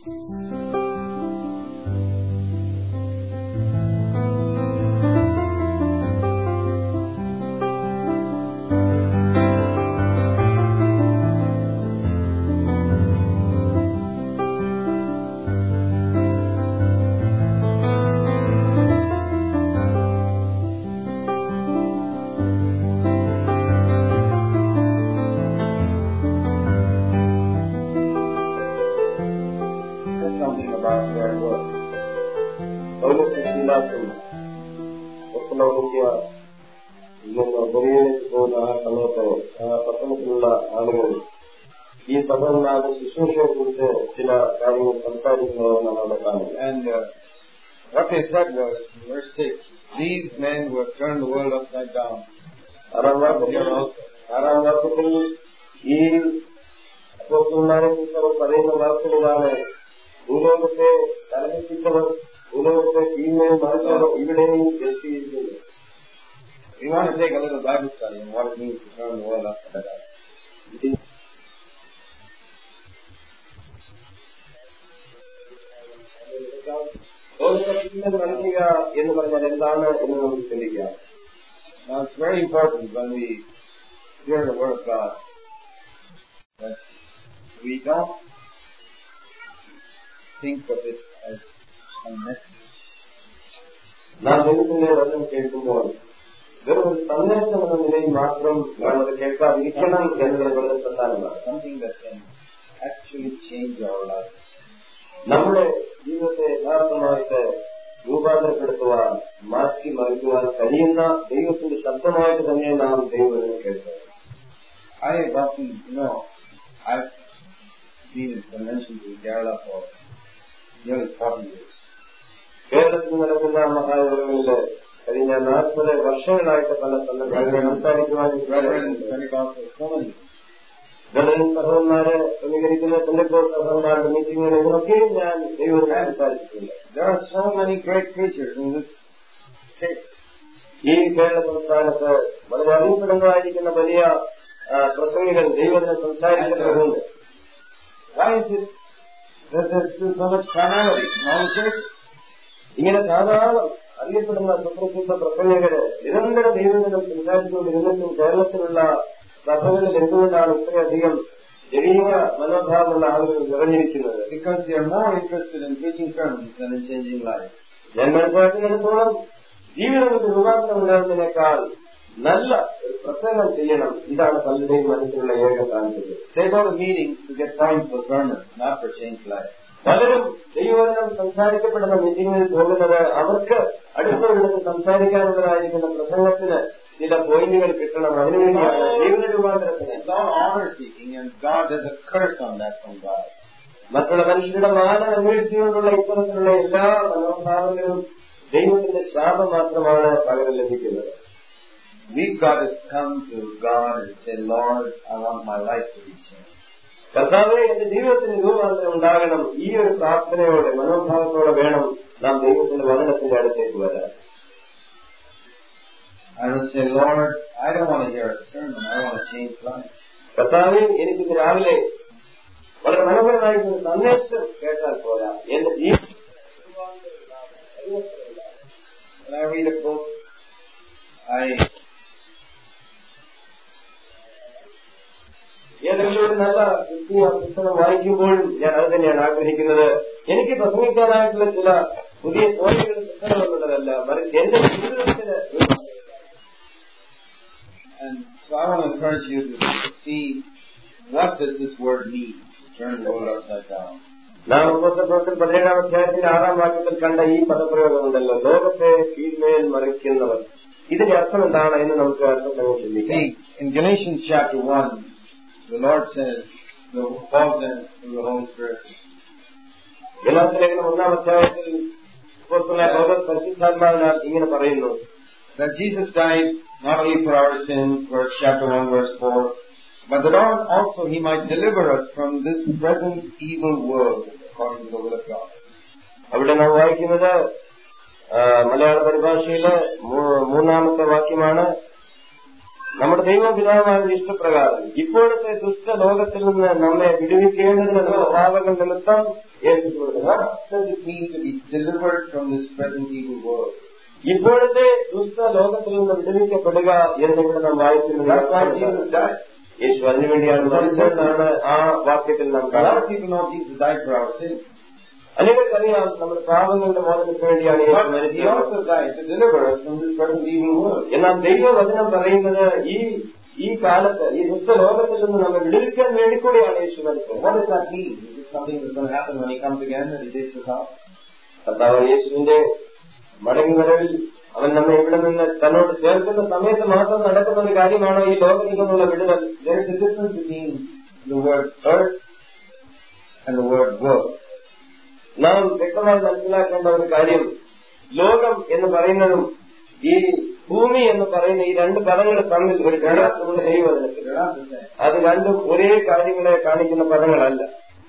ബലിയിലേക്ക് പോകുന്ന ആ സമയത്ത് ആ പട്ടണത്തിലുള്ള ആളുകൾ ഈ സഭകളിലാകെ ശുശ്രൂഷയെ കുറിച്ച് ചില കാര്യങ്ങൾ സംസാരിക്കുന്നതെന്ന് നമ്മൾ കാണുന്നു. And what they said was, in verse 6, these men who have turned the world upside down. ആറാം വാക്യത്തിൽ ഈ അപ്പോസ്തലന്മാരെ കുറിച്ച് അവർ പറയുന്ന വാക്കുകളാണ്, ഭൂലോകത്തെ കലഹിപ്പിച്ചവർ, ഭൂലോകത്തെ കീഴ്മേൽ മറിച്ചവർ ഇവിടെയും എത്തിയിരിക്കുന്നു. We want to take a little Bible study on what it means to turn the world upside down. എന്ന് പറഞ്ഞാൽ എന്താണ് എന്ന് നമുക്ക് ചിന്തിക്കാം. Now it's very important when we hear the word of God that we don't think of it as a message. നാം ദൈവത്തിന്റെ വചനം കേൾക്കുമ്പോൾ വെറും ഒരു സന്ദേശം എന്ന നിലയിൽ മാത്രം നാം അത് കേൾക്കാതിരിക്കണം എന്നത് വളരെ പ്രധാനമാണ്. Something that can actually change our life. നമ്മുടെ ജീവിതത്തെ യഥാർത്ഥമായിട്ട് രൂപാന്തരപ്പെടുത്തുവാൻ, മാറ്റി മറിക്കുവാൻ കഴിയുന്ന ദൈവത്തിന്റെ ശബ്ദമായിട്ട് തന്നെ നാം ദൈവവചനം കേൾക്കുന്നത്. I've been in conventions in Kerala for nearly 40 years. കേരളത്തിൽ നടക്കുന്ന മഹായോഗങ്ങളില് കഴിഞ്ഞ 40 വർഷങ്ങളായിട്ട് പല സന്ദർഭങ്ങളിൽ സംസാരിക്കുവാനും സഹോദരന്മാരെ ക്രമീകരിക്കുന്ന സഹോദരന്മാരുടെ മീറ്റിങ്ങുകളിലൊക്കെ ഞാൻ ദൈവത്തെ സംസാരിച്ചിട്ടുണ്ട്. There are so many great preachers in this state. ഈ കേരള സംസ്ഥാനത്ത് വളരെ അറിയപ്പെടുന്നതായിരിക്കുന്ന വലിയ പ്രസംഗികൾ ദൈവത്തെ സംസാരിക്കുന്നവരുണ്ട്. Why is it that there's still so much carnality in all the churches? ഇങ്ങനെ ധാരാളം അറിയപ്പെടുന്ന സുപ്രസിദ്ധ പ്രസംഗകര് നിരന്തരം ദൈവത്തെ സംസാരിച്ചുകൊണ്ടിരുന്നിട്ടും കേരളത്തിലുള്ള സഭകളിൽ എന്തുകൊണ്ടാണ് ഇത്രയധികം ജനീയ മനോഭാവമുള്ള ആളുകൾ നിറഞ്ഞിരിക്കുന്നത്? Because they are more interested in preaching sermons than in changing lives. ഞാൻ മനസ്സിലാക്കുന്നിടത്തോളം ജീവിതത്തിൽ രൂപാന്തരം ഉണ്ടാകുന്നതിനേക്കാൾ നല്ല ഒരു പ്രസംഗം ചെയ്യണം. ഇതാണ് പലരുടെയും മനസ്സിലുള്ള ഏക താല്പര്യം. They go to meetings to get points for sermons, not for changed lives. പലരും ദൈവവചനം സംസാരിക്കപ്പെടുന്ന മീറ്റിംഗിൽ പോകുന്നത് അവർക്ക് അടുത്തവരിടത്ത് സംസാരിക്കാനുള്ളതായിരിക്കുന്ന പ്രസംഗത്തിന് ചില പോയിന്റുകൾ കിട്ടണം, അതിനുവേണ്ടിയാണ് ജീവിത രൂപാന്തരത്തിന്. മറ്റുള്ള മനുഷ്യരുടെ മാനം അന്വേഷിച്ചുകൊണ്ടുള്ള ഇത്തരത്തിലുള്ള എല്ലാ മനോഭാവങ്ങളും ദൈവത്തിന്റെ ശാപം മാത്രമാണ് പകരം ലഭിക്കുന്നത്. We've got to come to God and say, Lord, I want my life to be changed. കർത്താവേ, എന്റെ ജീവിതത്തിന് രൂപാന്തരം ഉണ്ടാകണം. ഈ ഒരു പ്രാർത്ഥനയോടെ മനോഭാവത്തോടെ വേണം നാം ദൈവത്തിന്റെ വചനത്തിന്റെ അടുത്തേക്ക് വരാൻ. I will say, Lord, I don't want to hear a sermon. I want to change life. കർത്താവേ, എനിക്കിത് രാവിലെ വളരെ മനോഹരമായിട്ട് സന്ദേശം കേട്ടാൽ പോരാ, എന്റെ ജീവിതം. When I read a book, ഏതെങ്കിലും ഒരു നല്ല പുസ്തകം വായിക്കുമ്പോഴും ഞാൻ അത് തന്നെയാണ് ആഗ്രഹിക്കുന്നത്. എനിക്ക് പ്രസംഗിക്കാനായിട്ടുള്ള ചില പുതിയ പോയിന്റുകൾ പുസ്തകമെന്നുള്ളതല്ല, മറിച്ച് എന്റെ ജീവിതത്തിന്. And so I want to encourage you to see what does this word mean, turn the world upside down. നാം അപ്പോസ്തലപ്രവൃത്തി 17-ാം അധ്യായത്തിന്റെ 6-ാം വാക്യത്തിൽ കണ്ട ഈ പദപ്രയോഗമുണ്ടല്ലോ, ലോകത്തെ കീഴ്മേൽ മറിക്കുന്നവർ. ഇതിന്റെ അർത്ഥം എന്താണ് എന്ന് നമുക്ക് അർത്ഥം ചിന്തിക്കാം. In Galatians chapter 1, the Lord says, the Paul says through the Holy Spirit, ഗലാത്യലേഖനം 1-ാം അധ്യായത്തിൽ അപ്പോസ്തലനായ പൗലോസ് പരിശുദ്ധാത്മാവിനാൽ ഇങ്ങനെ പറയുന്നു, that Jesus died not only for our sins, verse chapter 1, verse 4, but that also he might deliver us from this present evil world, according to the will of God. അവിടെ നാം വായിക്കുന്നത് മലയാള പരിഭാഷയിലെ 3-ാമത്തെ വാക്യമാണ്. നമ്മുടെ ദൈവപിതാവായ ഇഷ്ടപ്രകാരം ഇപ്പോഴത്തെ ദുഷ്ടലോകത്തിൽ നിന്ന് നമ്മെ വിടുവിക്കേണ്ടതിന് നമ്മുടെ പാപങ്ങൾ നിമിത്തം ഇപ്പോഴത്തെ ദുഷ്ടലോകത്തിൽ നിന്ന് വിടുവിക്കപ്പെടുക എന്നിവിടെ നാം വായിക്കുന്നത് യേശു അതിനുവേണ്ടിയാണ് മരിച്ചതെന്നാണ് ആ വാക്യത്തിൽ നാം കാണുന്നത്. അനേകർക്കറിയാം നമ്മുടെ പാപങ്ങളുടെ മോചനത്തിന് വേണ്ടിയാണ് യേശു മരിച്ചത്. എന്നാൽ ദൈവവചനം പറയുന്നത് ഈ കാലത്ത് ഈ ദുഷ്ടലോകത്തിൽ നിന്ന് നമ്മെ വിടുവിക്കാൻ വേണ്ടി കൂടിയാണ് യേശു മരിച്ചത്. കർത്താവ് യേശുവിന്റെ മടങ്ങിവരവിൽ അവൻ നമ്മെ ഇവിടെ നിന്ന് തന്നോട് ചേർക്കുന്ന സമയത്ത് മാത്രം നടക്കുന്ന ഒരു കാര്യമാണോ ഈ ലോകത്തിൽ നിന്നുള്ള വിടുതൽ? നാം വ്യക്തമായി മനസ്സിലാക്കേണ്ട ഒരു കാര്യം, ലോകം എന്ന് പറയുന്നതും ഈ ഭൂമി എന്ന് പറയുന്ന ഈ രണ്ട് പദങ്ങൾ തമ്മിൽ ഒരു വ്യത്യാസമുണ്ട് ദൈവവചനത്തിൽ. അത് രണ്ടും ഒരേ കാര്യങ്ങളെ കാണിക്കുന്ന പദങ്ങളല്ല.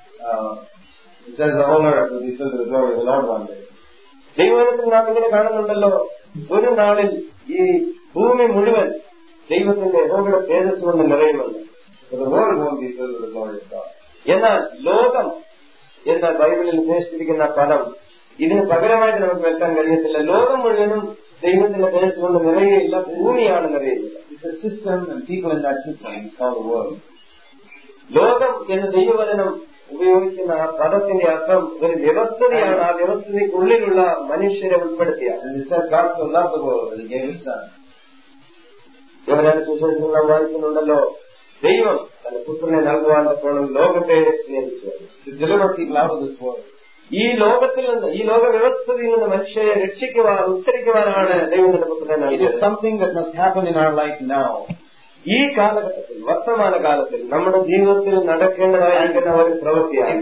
ദൈവവചനത്തിൽ നാം ഇങ്ങനെ കാണുന്നുണ്ടല്ലോ, ഒരു നാളിൽ ഈ ഭൂമി മുഴുവൻ ദൈവത്തിന്റെ യഹോവയുടെ തേജസ് കൊണ്ട് നിറയുമെന്ന്. എന്നാൽ ലോകം എന്ന ബൈബിളിൽ ഉദ്ദേശിച്ചിരിക്കുന്ന പദം ഇതിന് പകരമായിട്ട് നമുക്ക് വെക്കാൻ കഴിയത്തില്ല. ലോകം മുഴുവനും ദൈവത്തിന്റെ തേജസ് കൊണ്ട് നിറയുകയില്ല, ഭൂമിയാണ് നിറയുന്നത്. ലോകം എന്ന ദൈവവചനം ഉപയോഗിക്കുന്ന ആ പദത്തിന്റെ അർത്ഥം ഒരു വ്യവസ്ഥയാണ്. ആ വ്യവസ്ഥയ്ക്കുള്ളിലുള്ള മനുഷ്യരെ ഉൾപ്പെടുത്തിയ സുശേഷങ്ങൾ നാം വായിക്കുന്നുണ്ടല്ലോ, ദൈവം തന്റെ പുത്രനെ നൽകുവാൻ തക്കോണം ലോകത്തെ സ്നേഹിച്ചു. ഈ ലോകത്തിൽ നിന്ന്, ഈ ലോക വ്യവസ്ഥയിൽ നിന്ന് മനുഷ്യരെ രക്ഷിക്കുവാൻ, ഉദ്ധരിക്കുവാനാണ് ദൈവത്തിന്റെ പുത്രനെ നൽകിയത്. ഈ കാലഘട്ടത്തിൽ, വർത്തമാന കാലത്തിൽ നമ്മുടെ ജീവിതത്തിൽ നടക്കേണ്ടതായിരിക്കുന്ന ഒരു പ്രവൃത്തിയാണ്.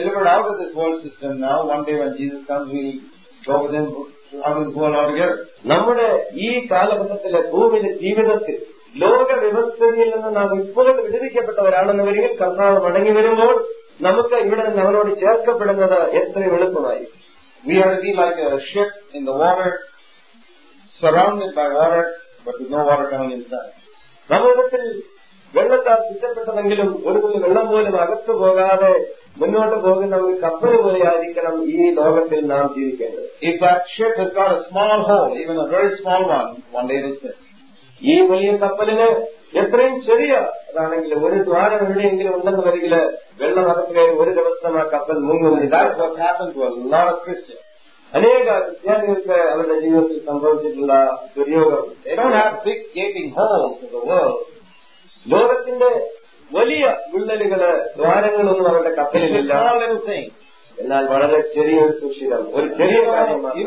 നമ്മുടെ ഈ കാലഘട്ടത്തിലെ ഭൂമിയിലെ ജീവിതത്തിൽ ലോക വ്യവസ്ഥയിൽ നിന്ന് നാം ഇപ്പോൾ വിടുവിക്കപ്പെട്ടവരാണെന്ന് വരികിൽ കർത്താവ് മടങ്ങി വരുമ്പോൾ നമുക്ക് ഇവിടെ നിന്ന് അവരോട് ചേർക്കപ്പെടുന്നത് എത്രയും എളുപ്പമായി. We are to be like a ship in the water, surrounded by water, but with no water coming inside. സമുദ്രത്തിൽ വെള്ളത്താൽ ചുറ്റപ്പെട്ടതെങ്കിലും ഒരു തുള്ളി വെള്ളം പോലും അകത്തു പോകാതെ മുന്നോട്ട് പോകുന്ന ഒരു കപ്പൽ പോലെയായിരിക്കണം ഈ ലോകത്തിൽ നാം ജീവിക്കേണ്ടത്. If that ship has got a small hole, even a very small one day it will sink. ഈ വലിയ കപ്പലിന് എത്രയും ചെറിയ അതാണെങ്കിലും ഒരു ദ്വാരം എവിടെയെങ്കിലും ഉണ്ടെന്ന് വരികിൽ വെള്ളം അകത്തുകയും ഒരു ദിവസം ആ കപ്പൽ മുങ്ങുന്നു. That's what happened to a lot of Christians. അനേക ക്രിസ്ത്യാനികൾക്ക് അവരുടെ ജീവിതത്തിൽ സംഭവിച്ചിട്ടുള്ള ദുര്യോഗം. They don't have big gaping holes in the world. ലോകത്തിന്റെ വലിയ വിള്ളലുകള്, ദ്വാരങ്ങളൊന്നും അവരുടെ കപ്പലിലില്ല. എന്നാൽ വളരെ ചെറിയൊരു സുഷിരം, ഒരു ചെറിയ കാര്യമാണ്.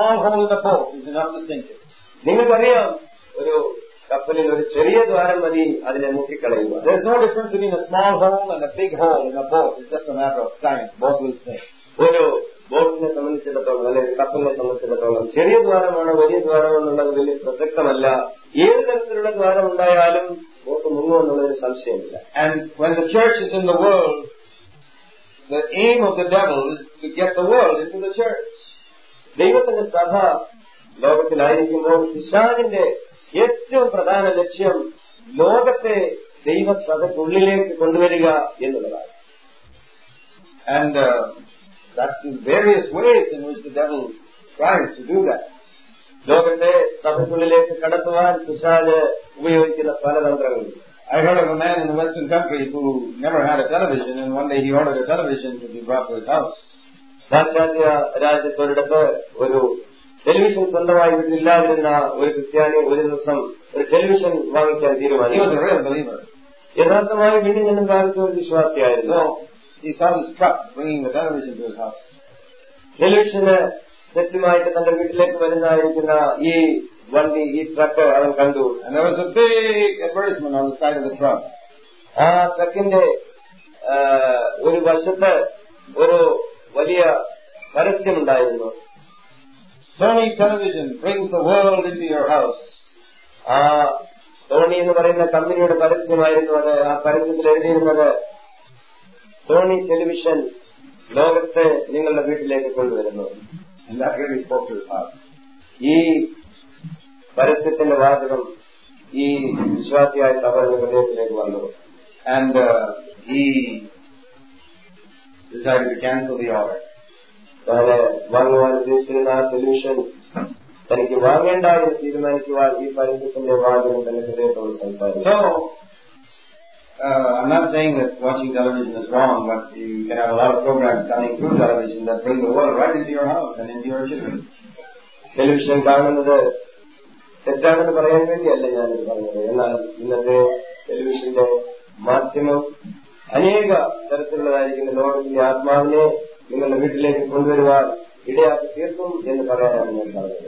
നിങ്ങൾക്കറിയാം, ഒരു കപ്പലിൽ ഒരു ചെറിയ ദ്വാരം മതി അതിനെ മുക്കിക്കളയുക. ഒരു ബോട്ടിനെ സംബന്ധിച്ചിടത്തോളം അല്ലെങ്കിൽ കപ്പലിനെ സംബന്ധിച്ചിടത്തോളം ചെറിയ ദ്വാരമാണോ വലിയ ദ്വാരം എന്നുള്ളത് വലിയ പ്രസക്തമല്ല. ഏത് തരത്തിലുള്ള ദ്വാരം ഉണ്ടായാലും ബോട്ട് മുങ്ങുമെന്നുള്ളൊരു സംശയമില്ല. And when the church is in the world, the aim of the devil is to get the world into the church. ദൈവത്തിന്റെ സഭ ലോകത്തിലായിരിക്കുമ്പോൾ പിശാചിന്റെ ഏറ്റവും പ്രധാന ലക്ഷ്യം ലോകത്തെ ദൈവസഭയ്ക്കുള്ളിലേക്ക് കൊണ്ടുവരിക എന്നുള്ളതാണ്. And that's the various ways in which the devil tries to do that. ലോകത്തെ സഭയ്ക്കുള്ളിലേക്ക് കടത്തുവാൻ പിശാച് ഉപയോഗിക്കുന്ന പല തന്ത്രങ്ങളും. I heard of a man in the Western country who never had a television, and one day he ordered a television to be brought to his house. പാശ്ചാത്യ രാജ്യത്തൊരിടത്ത് ഒരു television സ്വന്തമായി വീട്ടിലില്ലാതിരുന്ന ഒരു ക്രിസ്ത്യാനി ഒരു ദിവസം ഒരു ടെലിവിഷൻ വാങ്ങിക്കാൻ തീരുമാനിച്ചു. യഥാർത്ഥമായി വീണ്ടും നിന്നും കാലത്ത് ഒരു വിശ്വാസിയായിരുന്നു. He saw this truck bringing the television to his house. ടെലിവിഷന് സെറ്റുമായിട്ട് തന്റെ വീട്ടിലേക്ക് വരുന്നതായിരിക്കുന്ന ഈ വണ്ടി, ഈ ട്രക്ക് അവൻ കണ്ടു. And there was a big advertisement on the side of the truck. ആ ട്രക്കിന്റെ ഒരു വശത്ത് ഒരു വലിയ പരസ്യമുണ്ടായിരുന്നു. Sony television brings the world into your house. ആ സോണി എന്ന് പറയുന്ന കമ്പനിയുടെ പരസ്യമായിരുന്നു അത്. ആ പരസ്യത്തിൽ എഴുതിയിരുന്നത് സോണി ടെലിവിഷൻ ലോകത്തെ നിങ്ങളുടെ വീട്ടിലേക്ക് കൊണ്ടുവരുന്നു. ഈ പരസ്യത്തിന്റെ വാചകം ഈ വിശ്വാസിയായ സഹോദരന്റെ ഹൃദയത്തിലേക്ക് വന്നു. And he decided to cancel the order. താന് വാങ്ങുവാൻ ഉദ്ദേശിച്ചിരുന്ന ആ ടെലിവിഷൻ തനിക്ക് വാങ്ങേണ്ട എന്ന് തീരുമാനിക്കുവാൻ ഈ പരസ്യത്തിന്റെ വാചകം തന്റെ ഹൃദയത്തോട് സംസാരിച്ചു. So, I'm not saying that watching television is wrong, but you can have a lot of programs coming through television that bring the world right into your house and into your children. Television കാണുന്നത് തെറ്റാണെന്ന് പറയാൻ വേണ്ടിയല്ല ഞാനിത് പറഞ്ഞത്. എന്നാൽ ഇന്നത്തെ ടെലിവിഷന്റെ മാധ്യമം അനേക തരത്തിലുള്ളതായിരിക്കുന്ന ലോകത്തിന്റെ ആത്മാവിനെ നിങ്ങളുടെ വീട്ടിലേക്ക് കൊണ്ടുവരുവാൻ ഇടയാക്കി തീർക്കും എന്ന് പറയാനാണ് ഞാൻ പറഞ്ഞത്.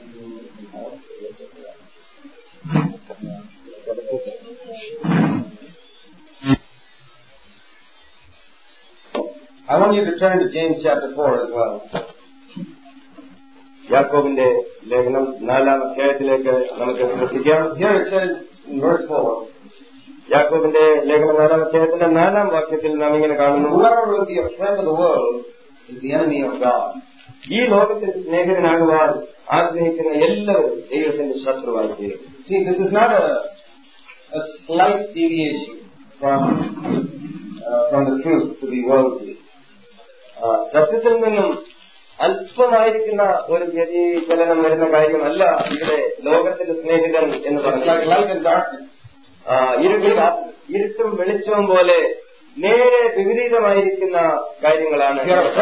I want you to turn to James chapter 4 as well. യാക്കോബിന്റെ ലേഖനം 4-ാം അധ്യായത്തിലേക്ക് നമുക്ക് ശ്രദ്ധിക്കാം. Here it says in verse 4, യാക്കോബിന്റെ ലേഖനം 4-ാം അധ്യായത്തിന്റെ 4-ാം വാക്യത്തിൽ നാം ഇങ്ങനെ കാണുന്നു, whoever will be a friend of the world is the enemy of God. ഈ ലോകത്തിന്റെ സ്നേഹിതനാകുവാൻ ആഗ്രഹിക്കുന്ന എല്ലാവരും ദൈവത്തിന്റെ ശത്രുവായി തീരും. See, this is not a slight deviation from the truth to be worldly. സത്യത്തിൽ നിന്നും അല്പമായിരിക്കുന്ന ഒരു വ്യതിചലനം വരുന്ന കാര്യമല്ല ഇവിടെ ലോകത്തിന്റെ സ്നേഹിതൻ എന്ന് പറയുന്നത്. ഇരുട്ടും വെളിച്ചവും പോലെ നേരെ വിപരീതമായിരിക്കുന്ന കാര്യങ്ങളാണ്.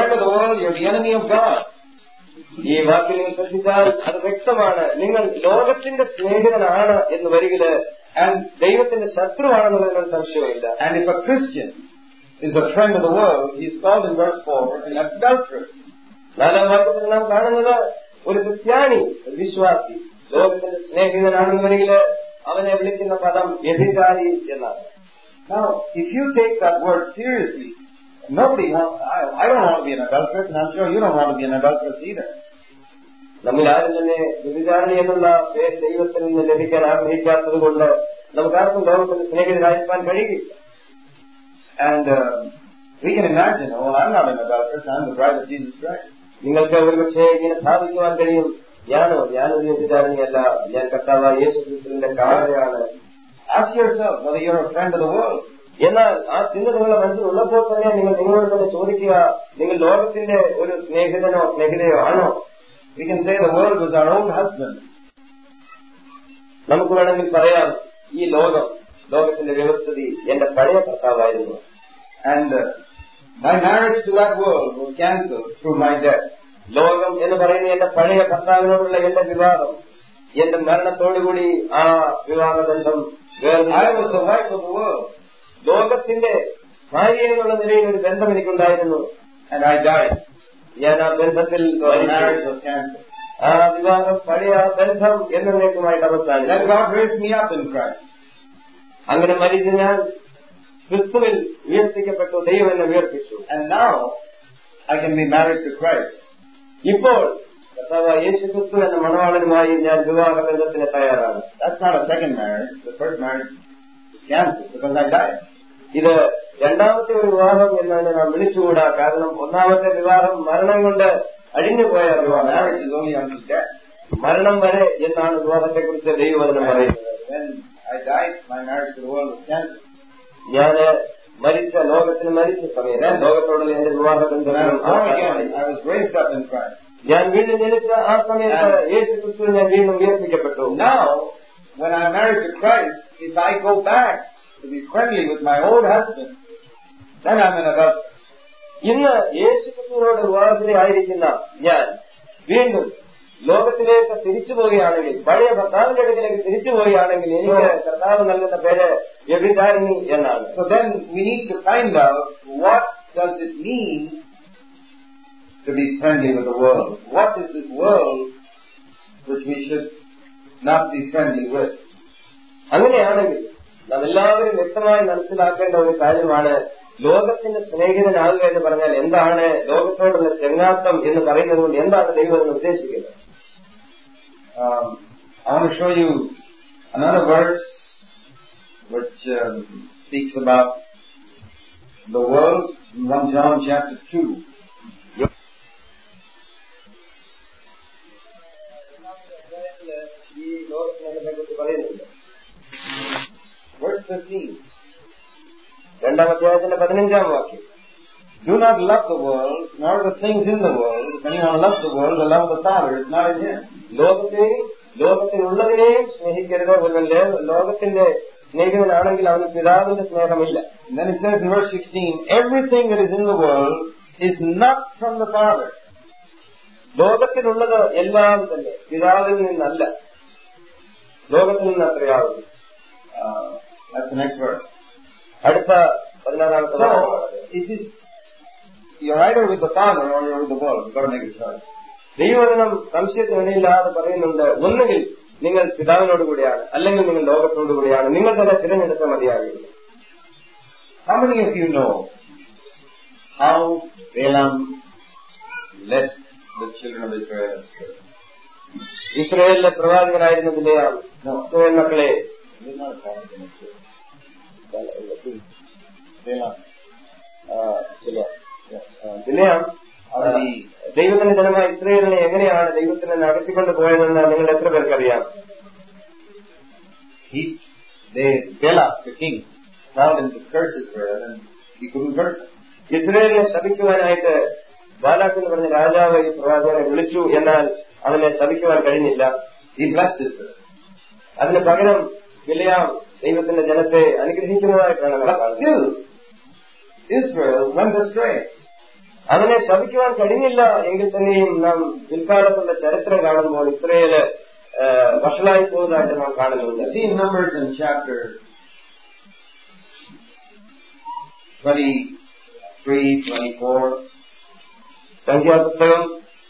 ഈ വാക്കിൽ നിങ്ങൾ ശ്രദ്ധിച്ചാൽ അത് വ്യക്തമാണ്. നിങ്ങൾ ലോകത്തിന്റെ സ്നേഹിതനാണ് എന്ന് വരികില് ദൈവത്തിന്റെ ശത്രുവാണെന്നുള്ളതിന് സംശയമില്ല. And if a Christian is a friend of the world, he is called in verse 4 an adulterer. 4-ാം വാക്യത്തിൽ നാം കാണുന്നത് ഒരു ക്രിസ്ത്യാനി, ഒരു വിശ്വാസി ലോകത്തിന്റെ സ്നേഹിതനാണെന്ന് വരികില് അവനെ വിളിക്കുന്ന പദം വ്യഭിചാരി എന്നാണ്. Now, if you take that word seriously, nobody wants, I don't want to be an adulteress, and I'm sure you don't want to be an adulteress either. നമ്മിൽ ആരും തന്നെ വ്യഭിചാരി എന്നുള്ള പേര് ദൈവത്തിൽ നിന്ന് ലഭിക്കാൻ ആഗ്രഹിക്കാത്തത് കൊണ്ട് നമുക്കാർക്കും ലോകത്തിന്റെ സ്നേഹിതനായിരിക്കാൻ കഴിയില്ല. And we can imagine, oh, I'm not an adulteress, I'm the bride of Jesus Christ. നിങ്ങൾക്ക് ഒരുപക്ഷെ ഇങ്ങനെ സ്ഥാപിക്കുവാൻ കഴിയും, ഞാനൊരു വ്യഭിചാരിണിയല്ല, ഞാൻ കർത്താവായ യേശുക്രിസ്തുവിന്റെ കാവലയാണ്. Ask yourself whether you're a friend of the world. എന്നാൽ ആ ചിന്ത നിങ്ങളുടെ മനസ്സിലുള്ളപ്പോൾ തന്നെ നിങ്ങൾ നിങ്ങളോട് തന്നെ ചോദിക്കുക, നിങ്ങൾ ലോകത്തിന്റെ ഒരു സ്നേഹിതനോ സ്നേഹിതയോ ആണോ? We can say the world was our old husband. നമുക്ക് വേണമെങ്കിൽ പറയാം, ഈ ലോകത്തിന്റെ വ്യവസ്ഥിതി എന്റെ പഴയ ഭർത്താവായിരുന്നു. And my marriage to that world was cancelled through my death. ലോകം എന്ന് പറയുന്ന എന്റെ പഴയ ഭർത്താവിനോടുള്ള എന്റെ വിവാഹം, എന്റെ മരണത്തോടുകൂടി ആ വിവാഹബന്ധം I was the wife of the world. ലോകത്തിന്റെ ഭാര്യ എന്നുള്ള നിലയിൽ ഒരു ബന്ധം എനിക്കുണ്ടായിരുന്നു. And I died. ഞാൻ ആ ബന്ധത്തിൽ marriage was cancelled. ആ വിവാഹം പഴയ ബന്ധം എന്നേക്കുമായിട്ട് അവസാനിച്ചു. Then God raised me up in Christ. അങ്ങനെ മരിച്ച് ഞാൻ ക്രിസ്തുവിൽ ഉയർത്തിക്കപ്പെട്ടു, ദൈവം എന്നെ ഉയർത്തിച്ചു. And now I can be married to Christ. ഇപ്പോൾ കർത്താവായ യേശു ക്രിസ്തു എന്ന മണവാളനുമായി ഞാൻ വിവാഹ ബന്ധത്തിന് തയ്യാറാണ്. That's not a second marriage. The first marriage was cancelled because I died. ഇത് രണ്ടാമത്തെ ഒരു വിവാഹം എന്നതിനെ നാം വിളിച്ചുകൂടാ. കാരണം ഒന്നാമത്തെ വിവാഹം മരണം കൊണ്ട് അഴിഞ്ഞുപോയ വിവാഹം. Marriage is only until death. മരണം വരെ എന്നാണ് വിവാഹത്തെ കുറിച്ച് ദൈവവചനം പറയുന്നത്. When I died, my marriage to the world was cancelled. ഞാന് ലോകത്തിന് മരിച്ച സമയത്ത് ലോകത്തോടുള്ള എന്റെ വിവാഹ ബന്ധം I was raised up in Christ. ഞാൻ വീണ്ടും ജനിച്ച ആ സമയത്ത് യേശു ക്രിസ്തു ഞാൻ വീണ്ടും ഉയർത്തിക്കപ്പെട്ടു. Now, when I'm married to Christ, if I go back to be friendly with my old husband, then I'm an adulterer. ഇന്ന് യേശു ക്രിസ്തുവിനോട് വിവാഹത്തിലായിരിക്കുന്ന ഞാൻ വീണ്ടും ലോകത്തിലേക്ക് തിരിച്ചു പോവുകയാണെങ്കിൽ, പഴയ ഭർത്താവിന്റെ അടുക്കിലേക്ക് തിരിച്ചു പോവുകയാണെങ്കിൽ എനിക്ക് കർത്താവ് നൽകുന്ന പേര് വ്യഭിചാരിണി എന്നാണ്. So then we need to find out what does it mean to be friendly with the world. What is this world which we should not be friendly with? അങ്ങനെയാണെങ്കിൽ നാം എല്ലാവരും വ്യക്തമായി മനസ്സിലാക്കേണ്ട ഒരു കാര്യമാണ്, ലോകത്തിന്റെ സ്നേഹിതനാകുക എന്ന് പറഞ്ഞാൽ എന്താണ്, ലോകത്തോടുള്ള ചെങ്ങാത്തം എന്ന് പറയുന്നത് കൊണ്ട് എന്താണ് ദൈവം എന്ന് ഉദ്ദേശിക്കുന്നത്. I want to show you another verse which speaks about the world in 1 John chapter 2. അധ്യായത്തിന്റെ 15-ാം വാക്യം. Do not love the world, nor the things in the world. If anyone loves the world, the love of the Father is not in him. ലോകത്തെയും ലോകത്തിനുള്ളതിനെയും സ്നേഹിക്കരുത്. ഒരുവൻ ലോകത്തിന്റെ സ്നേഹിതനാണെങ്കിൽ അവന് പിതാവിന്റെ സ്നേഹമില്ല. And then it says in verse 16, everything that is in the world is not from the Father. ലോകത്തിലുള്ളത് എല്ലാം തന്നെ പിതാവിൽ നിന്നല്ല, ലോകത്തിൽ നിന്ന് അത്രയാവുന്നു. That's the next verse. അടുത്ത 16-ാമത്തെ. So, it is, you're either with the Father or you're with the world. You've got to make a choice. ദൈവവചനം സംശയത്തിനിടയില്ലാതെ പറയുന്നുണ്ട്, ഒന്നുകിൽ നിങ്ങൾ പിതാവിനോടുകൂടിയാണ്, അല്ലെങ്കിൽ നിങ്ങൾ ലോകത്തോടുകൂടിയാണ്. നിങ്ങൾ തന്നെ തിരഞ്ഞെടുത്ത മതിയാകുന്നു. How many of you know how Balaam led the children of Israel astray? ഇസ്രായേലിലെ പ്രവാചകനായിരുന്ന ബിലെയാം ഇസ്രായേൽ മക്കളെ ബിലെയാം ദൈവത്തിന്റെ ജനമായ ഇസ്രായേലിനെ എങ്ങനെയാണ് ദൈവത്തിൽ നിന്ന് അകറ്റിക്കൊണ്ട് പോയതെന്ന് നിങ്ങൾ എത്ര പേർക്കറിയാം? Balak, the king, called him to curse Israel and he couldn't curse him. ഇസ്രായേലിനെ ശപിക്കുവാനായിട്ട് ബാലാക്ക് എന്ന് പറഞ്ഞ രാജാവ് ഈ പ്രവാചകനെ വിളിച്ചു. എന്നാൽ അവനെ ശപിക്കുവാൻ കഴിഞ്ഞില്ല. He blessed Israel. അതിന് പകരം ബിലെയാം ദൈവത്തിന്റെ ജനത്തെ അനുഗ്രഹിക്കുന്നതായിട്ടാണ്. Still, Israel went astray. അവനെ ശപിക്കുവാൻ കഴിഞ്ഞില്ല എങ്കിൽ തന്നെയും നാം പിൽക്കാലത്തുള്ള ചരിത്രം കാണുമ്പോൾ ഇസ്രായേല് വഷളായി പോകുന്നതായിട്ട് നാം കാണുന്നുണ്ട്. See in Numbers in chapter 23-24. സംഖ്യാപുസ്തകം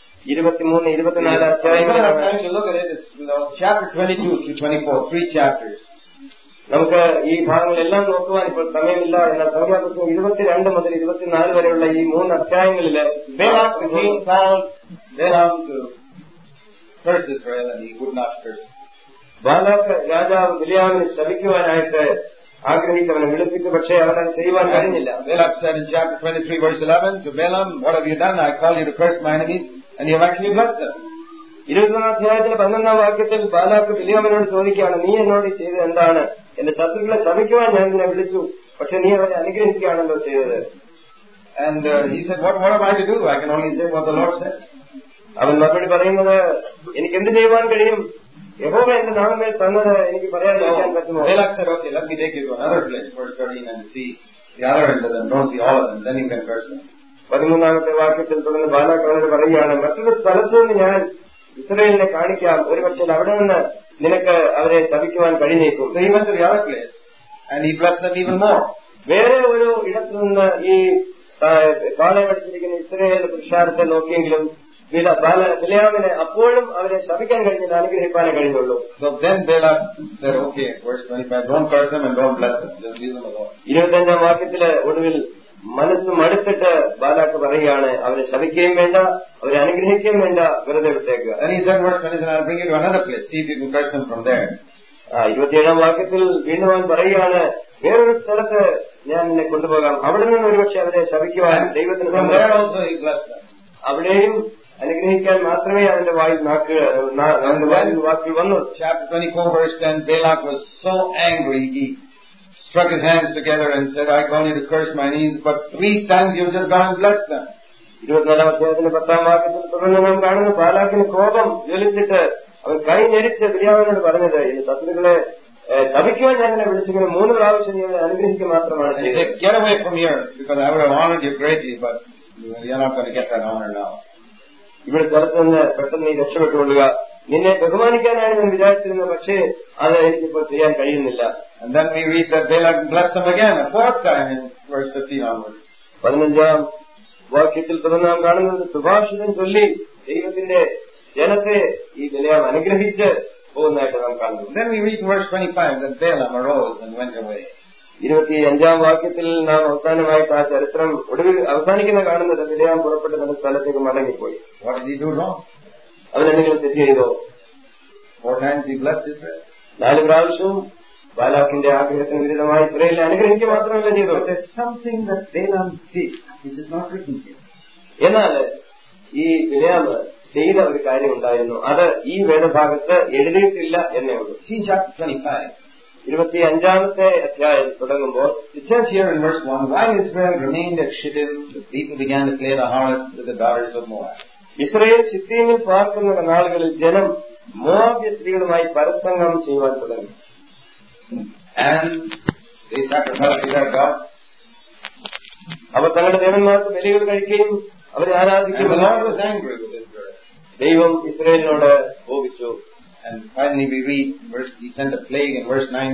23-24 അധ്യായങ്ങളാണ്. Chapter 22-24, 3 chapters. നമുക്ക് ഈ ഭാഗങ്ങളെല്ലാം നോക്കുവാൻ ഇപ്പോൾ സമയമില്ല. എന്നാൽ സംഖ്യാപുസ്തകം 22 മുതൽ 24 വരെയുള്ള ഈ 3 അധ്യായങ്ങളില് Balak the king called Balaam to curse Israel and he could not curse. Balak രാജാവ് ബിലെയാമിനെ ശപിക്കുവാനായിട്ട് ആഗ്രഹിച്ചവനെ വിളിപ്പിച്ചു, പക്ഷേ അവനത് ചെയ്യുവാൻ കഴിഞ്ഞില്ല. Balak said in chapter 23 verse 11 to Balaam, what have you done? I called you to curse my enemies and you have actually blessed them. 21-ാം അധ്യായത്തിലെ 11-ാം വാക്യത്തിൽ Balak ബിലെയാമിനോട് ചോദിക്കുകയാണ്, നീ എന്നോട് ചെയ്തത് എന്താണ്? എന്റെ ശത്രുക്കളെ ശപിക്കുവാൻ ഞാൻ നിന്നെ വിളിച്ചു, പക്ഷെ നീ അവരെ അനുഗ്രഹിക്കുകയാണല്ലോ ചെയ്തത്. And he said, what am I to do? I can only say what the Lord said. അവൻ മറുപടി പറയുന്നത്, എനിക്ക് എന്ത് ചെയ്യുവാൻ കഴിയും? യഹോവ എന്റെ നാമമേൽ തന്നത് എനിക്ക് പറയാതിരിക്കാൻ പറ്റുമോ? Balak said, okay, let me take you to another place, verse 13, and see the other end of them, don't see all of them, then you can curse them. 13-ാമത്തെ വാക്യത്തിൽ തുടർന്ന് ബാലാക്ക് അവനോട് പറയുകയാണ്, മറ്റൊരു സ്ഥലത്ത് നിന്ന് ഞാൻ ഇസ്രായേലിനെ കാണിക്കാം, ഒരുപക്ഷെ അവിടെ നിന്ന് നിനക്ക് അവരെ ശപിക്കുവാൻ കഴിഞ്ഞേക്കും. So he went to the other place and he blessed them even more. വേറെ ഒരു ഇടത്തു നിന്ന് ഈ പാളയമടിച്ചിരിക്കുന്ന ഇസ്രായേൽ പുരുഷാരത്തെ നോക്കിയെങ്കിലും ബിലെയാമിനെ അപ്പോഴും അവരെ ശപിക്കാൻ കഴിഞ്ഞില്ല, അനുഗ്രഹിക്കാനേ കഴിഞ്ഞുള്ളൂ. So then Balak said, okay, verse 25, don't curse them and don't bless them, just leave them alone. 25-ാം വാക്യത്തില് ഒടുവിൽ മനസ്സ് മടുത്തിട്ട് ബാലാക്ക് പറയുകയാണ്, അവരെ ശപിക്കുകയും വേണ്ട, അവരെ അനുഗ്രഹിക്കുകയും വേണ്ട, വെറുതെ വിട്ടേക്കുക. Then he said, verse 27, I'll bring you to another place, see if you can curse them from there. 27-ാം വാക്യത്തിൽ വീണ്ടും അവൻ പറയുകയാണ്, വേറൊരു സ്ഥലത്ത് ഞാൻ നിന്നെ കൊണ്ടുപോകാം, അവിടെ നിന്ന് ഒരുപക്ഷെ അവരെ ശപിക്കുവാൻ ദൈവത്തിന് അവിടെയും അനുഗ്രഹിക്കാൻ മാത്രമേ അവന്റെ വായിൽ വാക്കുകൾ വന്നു. Chapter 24 verse 10, Balak was so angry, he struck his hands together and said, I go only to curse my enemies, but 3 times you've just gone and blessed them. 24-ാം അധ്യായത്തിന്റെ 10-ാം വാക്യത്തിൽ തുടർന്ന് നാം കാണുന്ന ബാലാക്കിന് കോപം ജ്വലിച്ചിട്ട് അവൻ കൈ ഞെരിച്ച് ബിലെയാമിനോട് പറഞ്ഞത്, ഈ ശത്രുക്കളെ ശപിക്കുവാൻ ഞാൻ എന്നെ വിളിച്ചിങ്ങനെ 3 പ്രാവശ്യം നീ അവരെ അനുഗ്രഹിക്കുക മാത്രമാണ് ചെയ്തത്. Get away from here, because I would have honored you greatly, but you're not going to get that honor now. ഇവിടെ സ്ഥലത്ത് നിന്ന് പെട്ടെന്ന് നീ രക്ഷപ്പെട്ടുകൊള്ളുക, നിന്നെ ബഹുമാനിക്കാനാണ് ഞാൻ വിചാരിച്ചിരുന്നത്, പക്ഷേ അത് എനിക്കിപ്പോൾ ചെയ്യാൻ കഴിയുന്നില്ല. And then we read that Balak blessed them again, a 4th time in verse 15 onwards. 15-ാം വാക്യത്തിൽ തുടർന്ന് നാം കാണുന്നത് സുഭാഷിതം ചൊല്ലി ദൈവത്തിന്റെ ജനത്തെ ഈ ബിലെയാം അനുഗ്രഹിച്ച് പോകുന്നതായിട്ട് നാം കാണുന്നു. Then we read in verse 25 that Balaam arose and went away. 25-ാം വാക്യത്തിൽ നാം അവസാനമായിട്ട് ആ ചരിത്രം ഒടുവിൽ അവസാനിക്കുന്ന കാണുന്നത് ബിലെയാം പുറപ്പെട്ട് തന്റെ സ്ഥലത്തേക്ക് മടങ്ങിപ്പോയി. What did he do wrong? അവൻ എന്തെങ്കിലും തെറ്റ് ചെയ്തോ? 4 times he blessed Israel. 4 പ്രാവശ്യവും ബാലാക്കിന്റെ ആഗ്രഹത്തിന് വിരുദ്ധമായി ഇസ്രായേലിനെ അനുഗ്രഹിക്കുക മാത്രമല്ല ചെയ്തു. But there's something that Balaam did which is not written here. എന്നാൽ ഈ ബിലെയാം ചെയ്ത ഒരു കാര്യം ഉണ്ടായിരുന്നു, അത് ഈ വേദഭാഗത്ത് എഴുതിയിട്ടില്ല എന്നേ ഉള്ളൂ. See chapter 25. 25-ാമത്തെ അധ്യായം തുടങ്ങുമ്പോൾ it says here in verse 1, while Israel remained at Shittim, the people began to play the harlot with the daughters of Moab. Israel ശിത്തീമിൽ പാർക്കുന്ന നാളുകളിൽ ജനം മോവാബ്യ സ്ത്രീകളുമായി പരസംഗം ചെയ്യുവാൻ തുടങ്ങി. And they sacrificed to their God. അവർ തങ്ങളുടെ ദേവന്മാർക്ക് ബലികൾ കഴിക്കുകയും അവരെ ആരാധിക്കുകയും. And the Lord was angry with Israel. ദൈവം ഇസ്രായേലിനോട് കോപിച്ചു. And finally we read, he sent a plague in verse 9,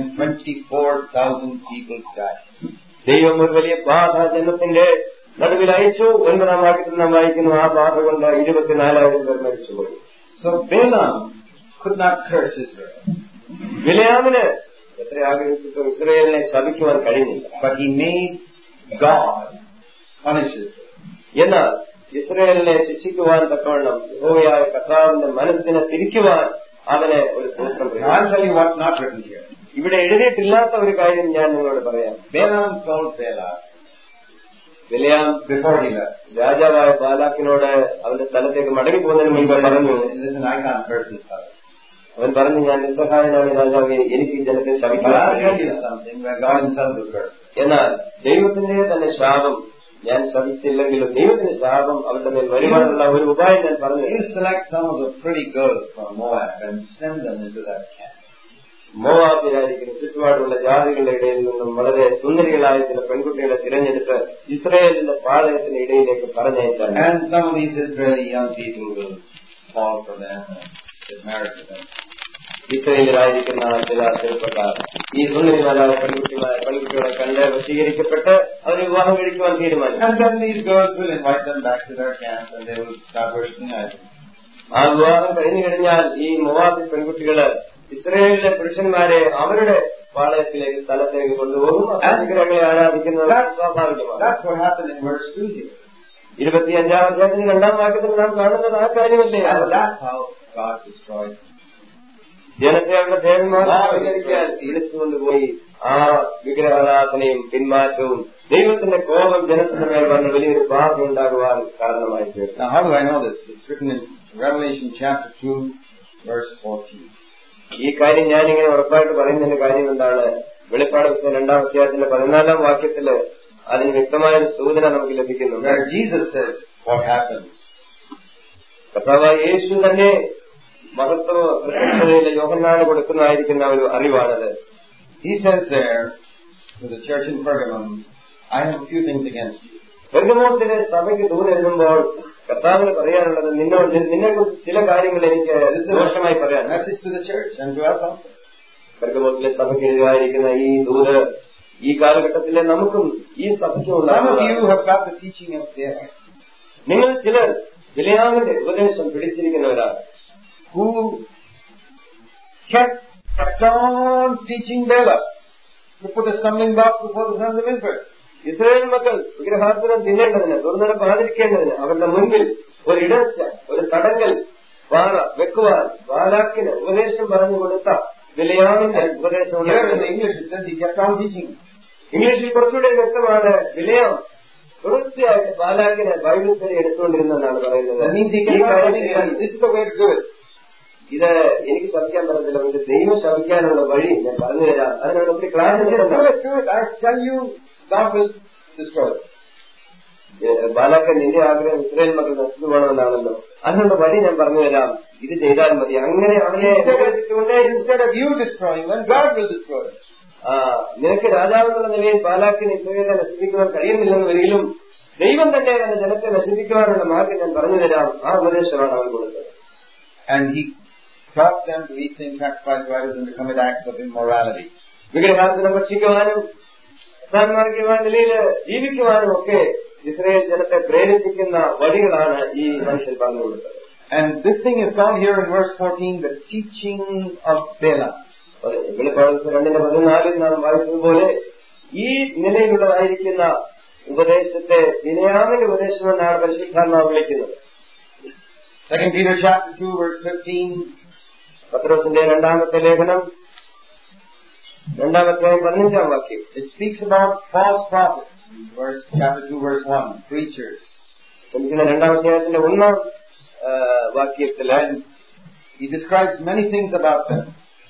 24,000 people died. ദൈവം ഒരു വലിയ ബാധ ജനത്തിന്റെ നടുവിൽ അയച്ചു. 9-ാം വാക്യത്തിൽ നാം വായിക്കുന്നു, ആ ബാധ കൊണ്ട് 24,000 പേർ മരിച്ചുപോയി. So Balaam could not curse Israel. ബിലെയാമിന് എത്ര ആഗ്രഹിച്ചിട്ടും ഇസ്രായേലിനെ ശപിക്കുവാൻ കഴിഞ്ഞില്ല. But he made God punish Israel. എന്നാൽ ഇസ്രായേലിനെ ശിക്ഷിക്കുവാൻ തക്കവണ്ണം യഹോവയായ കർത്താവിന്റെ മനസ്സിനെ തിരിക്കുവാൻ അവന് ഒരു സൂത്രം. I'll tell you what's not written here. ഇവിടെ എഴുതിയിട്ടില്ലാത്ത ഒരു കാര്യം ഞാൻ നിങ്ങളോട് പറയാം. Balaam told Balak ബിലെയാം before he left, രാജാവായ ബാലാക്കിനോട് അവന്റെ സ്ഥലത്തേക്ക് മടങ്ങി പോകുന്നതിന് മുൻപ് പറഞ്ഞു, listen, I can't curse this fellow. അവൻ പറഞ്ഞു, ഞാൻ നിസ്സഹായനാണ് രാജാവേ, എനിക്ക് ഈ ജനത്തെ ശപിക്കാൻ. Something where God himself will curse. എന്നാൽ ദൈവത്തിന്റെ തന്നെ ശാപം ഞാൻ ശപിച്ചില്ലെങ്കിലും ദൈവത്തിന്റെ ശാപം അവരുടെ മേൽ വരുവാനുള്ള ഒരു ഉപായം ഞാൻ പറഞ്ഞു. You select some of the pretty girls from Moab and send them into that camp. മോവാബിലായിരിക്കുന്ന ചുറ്റുപാടുള്ള ജാതികളുടെ ഇടയിൽ നിന്നും വളരെ സുന്ദരികളായ ചില പെൺകുട്ടികളെ തിരഞ്ഞെടുത്ത് ഇസ്രായേലിന്റെ പാളയത്തിന്റെ ഇടയിലേക്ക് പറഞ്ഞയച്ചാൽ. And some of these Israeli young people will fall for them and get married to them. ഇസ്രായേലിലായിരിക്കുന്ന ചില ചെറുപ്പക്കാർ ഈ സുന്ദരിമാരായ പെൺകുട്ടികളെ കണ്ട് വശീകരിക്കപ്പെട്ട് അവർ വിവാഹം കഴിക്കുവാൻ തീരുമാനിച്ചു. And then these girls will invite them back to their camp and they will start worshiping idols. ആ വിവാഹം കഴിഞ്ഞു കഴിഞ്ഞാൽ ഈ മോവാബി പെൺകുട്ടികള് ഇസ്രായേലിലെ പുരുഷന്മാരെ അവരുടെ പാളയത്തിലേക്ക് സ്ഥലത്തേക്ക് കൊണ്ടുപോകും. വിഗ്രഹങ്ങളെ ആരാധിക്കുന്നത് സ്വാഭാവികമാണ്. That's what happened in verse 2 here. 25-ാം അധ്യായത്തിന്റെ 2-ാം വാക്യത്തിൽ നാം കാണുന്നത് ആ കാര്യമല്ലേ. And that's how God destroyed them. ജനത്തെ അവരുടെ ദേവന്മാരെ വിളിച്ചുകൊണ്ടുപോയി ആ വിഗ്രഹാരാധനയും പിന്മാറ്റവും ദൈവത്തിന്റെ കോപം ജനത്തിന്റെ മേൽ വന്ന വലിയൊരു ബാധ ഉണ്ടാകുവാൻ കാരണമായി തീർന്നു. Now how do I know this? It's written in Revelation chapter 2 verse 14. ഈ കാര്യം ഞാനിങ്ങനെ ഉറപ്പായിട്ട് പറയുന്നതിന്റെ കാര്യം എന്താണ്? വെളിപ്പാട് പുസ്തകം 2-ാം അധ്യായത്തിന്റെ 14-ാം വാക്യത്തില് അതിന് വ്യക്തമായൊരു സൂചന നമുക്ക് ലഭിക്കുന്നു. Where Jesus says what happens. കർത്താവായ യേശു തന്നെ മഹത്വ പ്രത്യക്ഷതയിലെ യോഹന്നാന് കൊടുക്കുന്നതായിരിക്കുന്ന ഒരു അറിവാണത്. He says there to the church in Pergamum, I have a few things against you. പെർഗമോസിലെ സഭയ്ക്ക് ദൂരം എഴുതുമ്പോൾ കർത്താവിന് പറയാനുള്ളത് നിന്നെക്കുറിച്ച് ചില കാര്യങ്ങൾ എനിക്ക് ദോഷമായി പറയാൻ. Message to the church and to us also. പെർഗമോസിലെ സഭയ്ക്ക് എഴുതായിരിക്കുന്ന ഈ ദൂത് ഈ കാലഘട്ടത്തിലെ നമുക്കും ഈ സഭയ്ക്കുമുള്ള. Some of you have got the teaching of Balaam. നിങ്ങൾ ചിലർ ബിലെയാമിന്റെ ഉപദേശം പിടിച്ചിരിക്കുന്നവരാണ്. Who kept on teaching Balaam to put a stumbling block before the sons of Israel. Israel മക്കൾ വിഗ്രഹാർപ്പണം തിന്നേണ്ടതിന് ദുർനടപ്പാതിരിക്കേണ്ടതിന് അവരുടെ മുൻപിൽ ഒരു ഇടർച്ച ഒരു തടങ്കൽ പാറ വെക്കുവാൻ ബാലാക്കിന് ഉപദേശം പറഞ്ഞു കൊടുത്ത ബിലെയാമിന്റെ ഉപദേശം. ഇംഗ്ലീഷിൽ കുറച്ചുകൂടെ വ്യക്തമാണ്. ബിലെയാം തുടർച്ചയായിട്ട് ബാലാക്കിന് ബൈബിൾ വരെ എടുത്തുകൊണ്ടിരുന്നെന്നാണ് പറയുന്നത്. ഇത് എനിക്ക് ശപിക്കാൻ പറ്റത്തില്ല, പക്ഷെ ദൈവം ശപിക്കാനുള്ള വഴി ഞാൻ പറഞ്ഞു തരാം. അതിനുള്ള ഒത്തിരി ക്ലാസ് ബാലാക്കൻ നിന്റെ ആഗ്രഹം ഇസ്രായേൽ മക്കൾ നശിച്ചു പോകണമെന്നാണല്ലോ, അതിനുള്ള വഴി ഞാൻ പറഞ്ഞു തരാം, ഇത് ചെയ്താൽ മതി. അങ്ങനെ അവനെ നിനക്ക് രാജാവെന്നുള്ള നിലയിൽ ബാലാക്കിന് ഇസ്രായേലിനെ നശിപ്പിക്കുവാൻ കഴിയുന്നില്ലെന്ന് വരികിലും ദൈവം തന്നെ തന്റെ ജനത്തെ നശിപ്പിക്കുവാനുള്ള മാർഗം ഞാൻ പറഞ്ഞു തരാം. ആ ഉപദേശമാണ് അവൻ കൊടുത്തത്. And he taught them to eat things sacrificed to idols and to commit acts of immorality. വിഗ്രഹാർപ്പണം ഭക്ഷിക്കുവാനും സാന്മാർഗികമായ നിലയിൽ ജീവിക്കുവാനും ഒക്കെ ഇസ്രായേൽ ജനത്തെ പ്രേരിപ്പിക്കുന്ന വഴികളാണ് ഈ മനുഷ്യൻ പറഞ്ഞു കൊടുത്തത്. And this thing is called here in verse 14 the teaching of Balaam. വെളിപ്പാട് 2:14 നാം വായിച്ചതുപോലെ ഈ നിലയിലുള്ളതായിരിക്കുന്ന ഉപദേശത്തെ ബിലെയാമിന്റെ ഉപദേശം എന്നാണ് പരിശുദ്ധാത്മാവ് വിളിക്കുന്നത്. 2 Peter chapter 2 verse 15. പത്രോസിന്റെ 2-ാമത്തെ ലേഖനം 2-ാം അധ്യായം 15-ാം വാക്യം. It speaks about false prophets. Chapter 2 verse 1, preachers. 2-ാം അധ്യായത്തിന്റെ 1-ാം വാക്യത്തിൽ he describes many things about them.